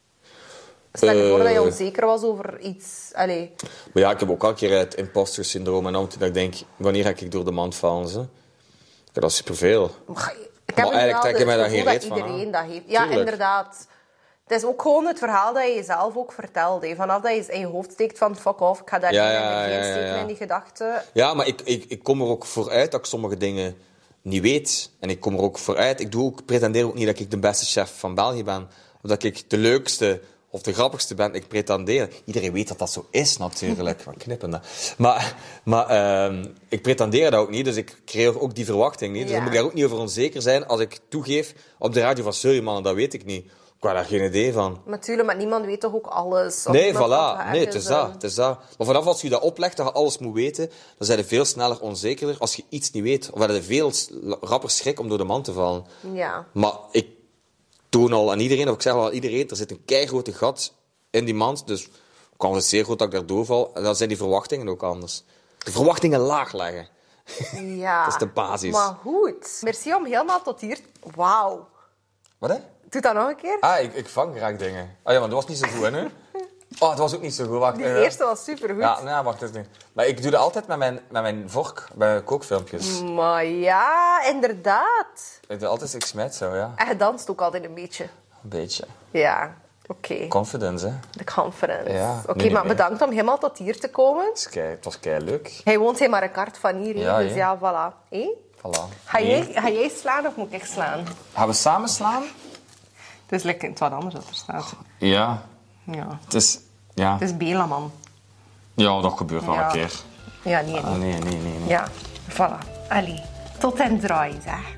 Stel je voor dat je onzeker was over iets... Allee. Maar ja, ik heb ook al een keer het imposter syndroom. En dan dat ik denk, wanneer ga ik door de mand vallen? Ze? Dat is superveel. Ik heb eigenlijk trek je mij daar geen reet van. Iedereen dat heeft. Ja, tuurlijk. Inderdaad. Het is ook gewoon het verhaal dat je jezelf ook vertelt. Hè. Vanaf dat je in je hoofd steekt van fuck off, ik ga daar niet in steken in die gedachten. Ja, maar ik kom er ook vooruit dat ik sommige dingen niet weet. En ik kom er ook vooruit. Ik pretendeer ook niet dat ik de beste chef van België ben. Of dat ik de leukste of de grappigste ben. Ik pretendeer. Iedereen weet dat dat zo is, natuurlijk. We knippen dat. Maar ik pretendeer dat ook niet. Dus ik creëer ook die verwachting niet. Dus dan moet ik daar ook niet over onzeker zijn als ik toegeef op de radio van sorry man, dat weet ik niet. Ik had daar geen idee van. Natuurlijk, maar niemand weet toch ook alles? Nee, voilà. Nee, het is dat. Maar vanaf als je dat oplegt, dat je alles moet weten, dan zijn je veel sneller onzekerder als je iets niet weet. Of heb je veel rapper schrik om door de man te vallen. Ja. Maar ik toon al aan iedereen, of ik zeg al aan iedereen, er zit een keigrote gat in die mand, dus de kans is zeer groot dat ik daar doorval. En dan zijn die verwachtingen ook anders. De verwachtingen laag leggen. Ja. Dat is de basis. Maar goed. Merci om helemaal tot hier... Wauw. Wat, hè? Doe dat nog een keer. Ik vang graag dingen. Ja, maar dat was niet zo goed, hè, nu? Oh, het was ook niet zo goed. Wacht, Die eerste was supergoed. Ja, wacht eens nu. Maar ik doe dat altijd met mijn vork bij kookfilmpjes. Maar ja, inderdaad. Ik doe altijd, ik smijt zo, ja. En je danst ook altijd een beetje. Een beetje. Ja, oké. Confidence, hè. De conference. Ja, Oké, maar bedankt om helemaal tot hier te komen. Het was kei leuk. Hij woont helemaal een kwart van hier, Ja, dus ja, voilà. Voilà. Ga jij slaan of moet ik slaan? Gaan we samen slaan? Het is lekker wat anders dat er staat. Ja. Ja. Het is... Ja. Het is Bela, man. Ja, dat gebeurt wel een keer. Ja, nee. Nee. Ja, voilà. Allee, tot en draai, zeg.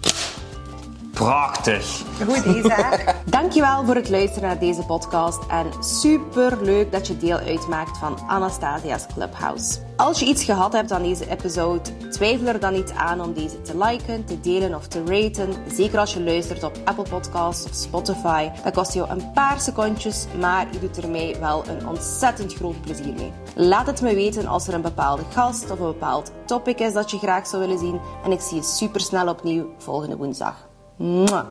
Prachtig. Goed, hè? Dankjewel voor het luisteren naar deze podcast en super leuk dat je deel uitmaakt van Anastasia's Clubhouse. Als je iets gehad hebt aan deze episode, twijfel er dan niet aan om deze te liken, te delen of te raten. Zeker als je luistert op Apple Podcasts of Spotify. Dat kost jou een paar secondjes, maar je doet er mij wel een ontzettend groot plezier mee. Laat het me weten als er een bepaalde gast of een bepaald topic is dat je graag zou willen zien. En ik zie je super snel opnieuw volgende woensdag. Mwah.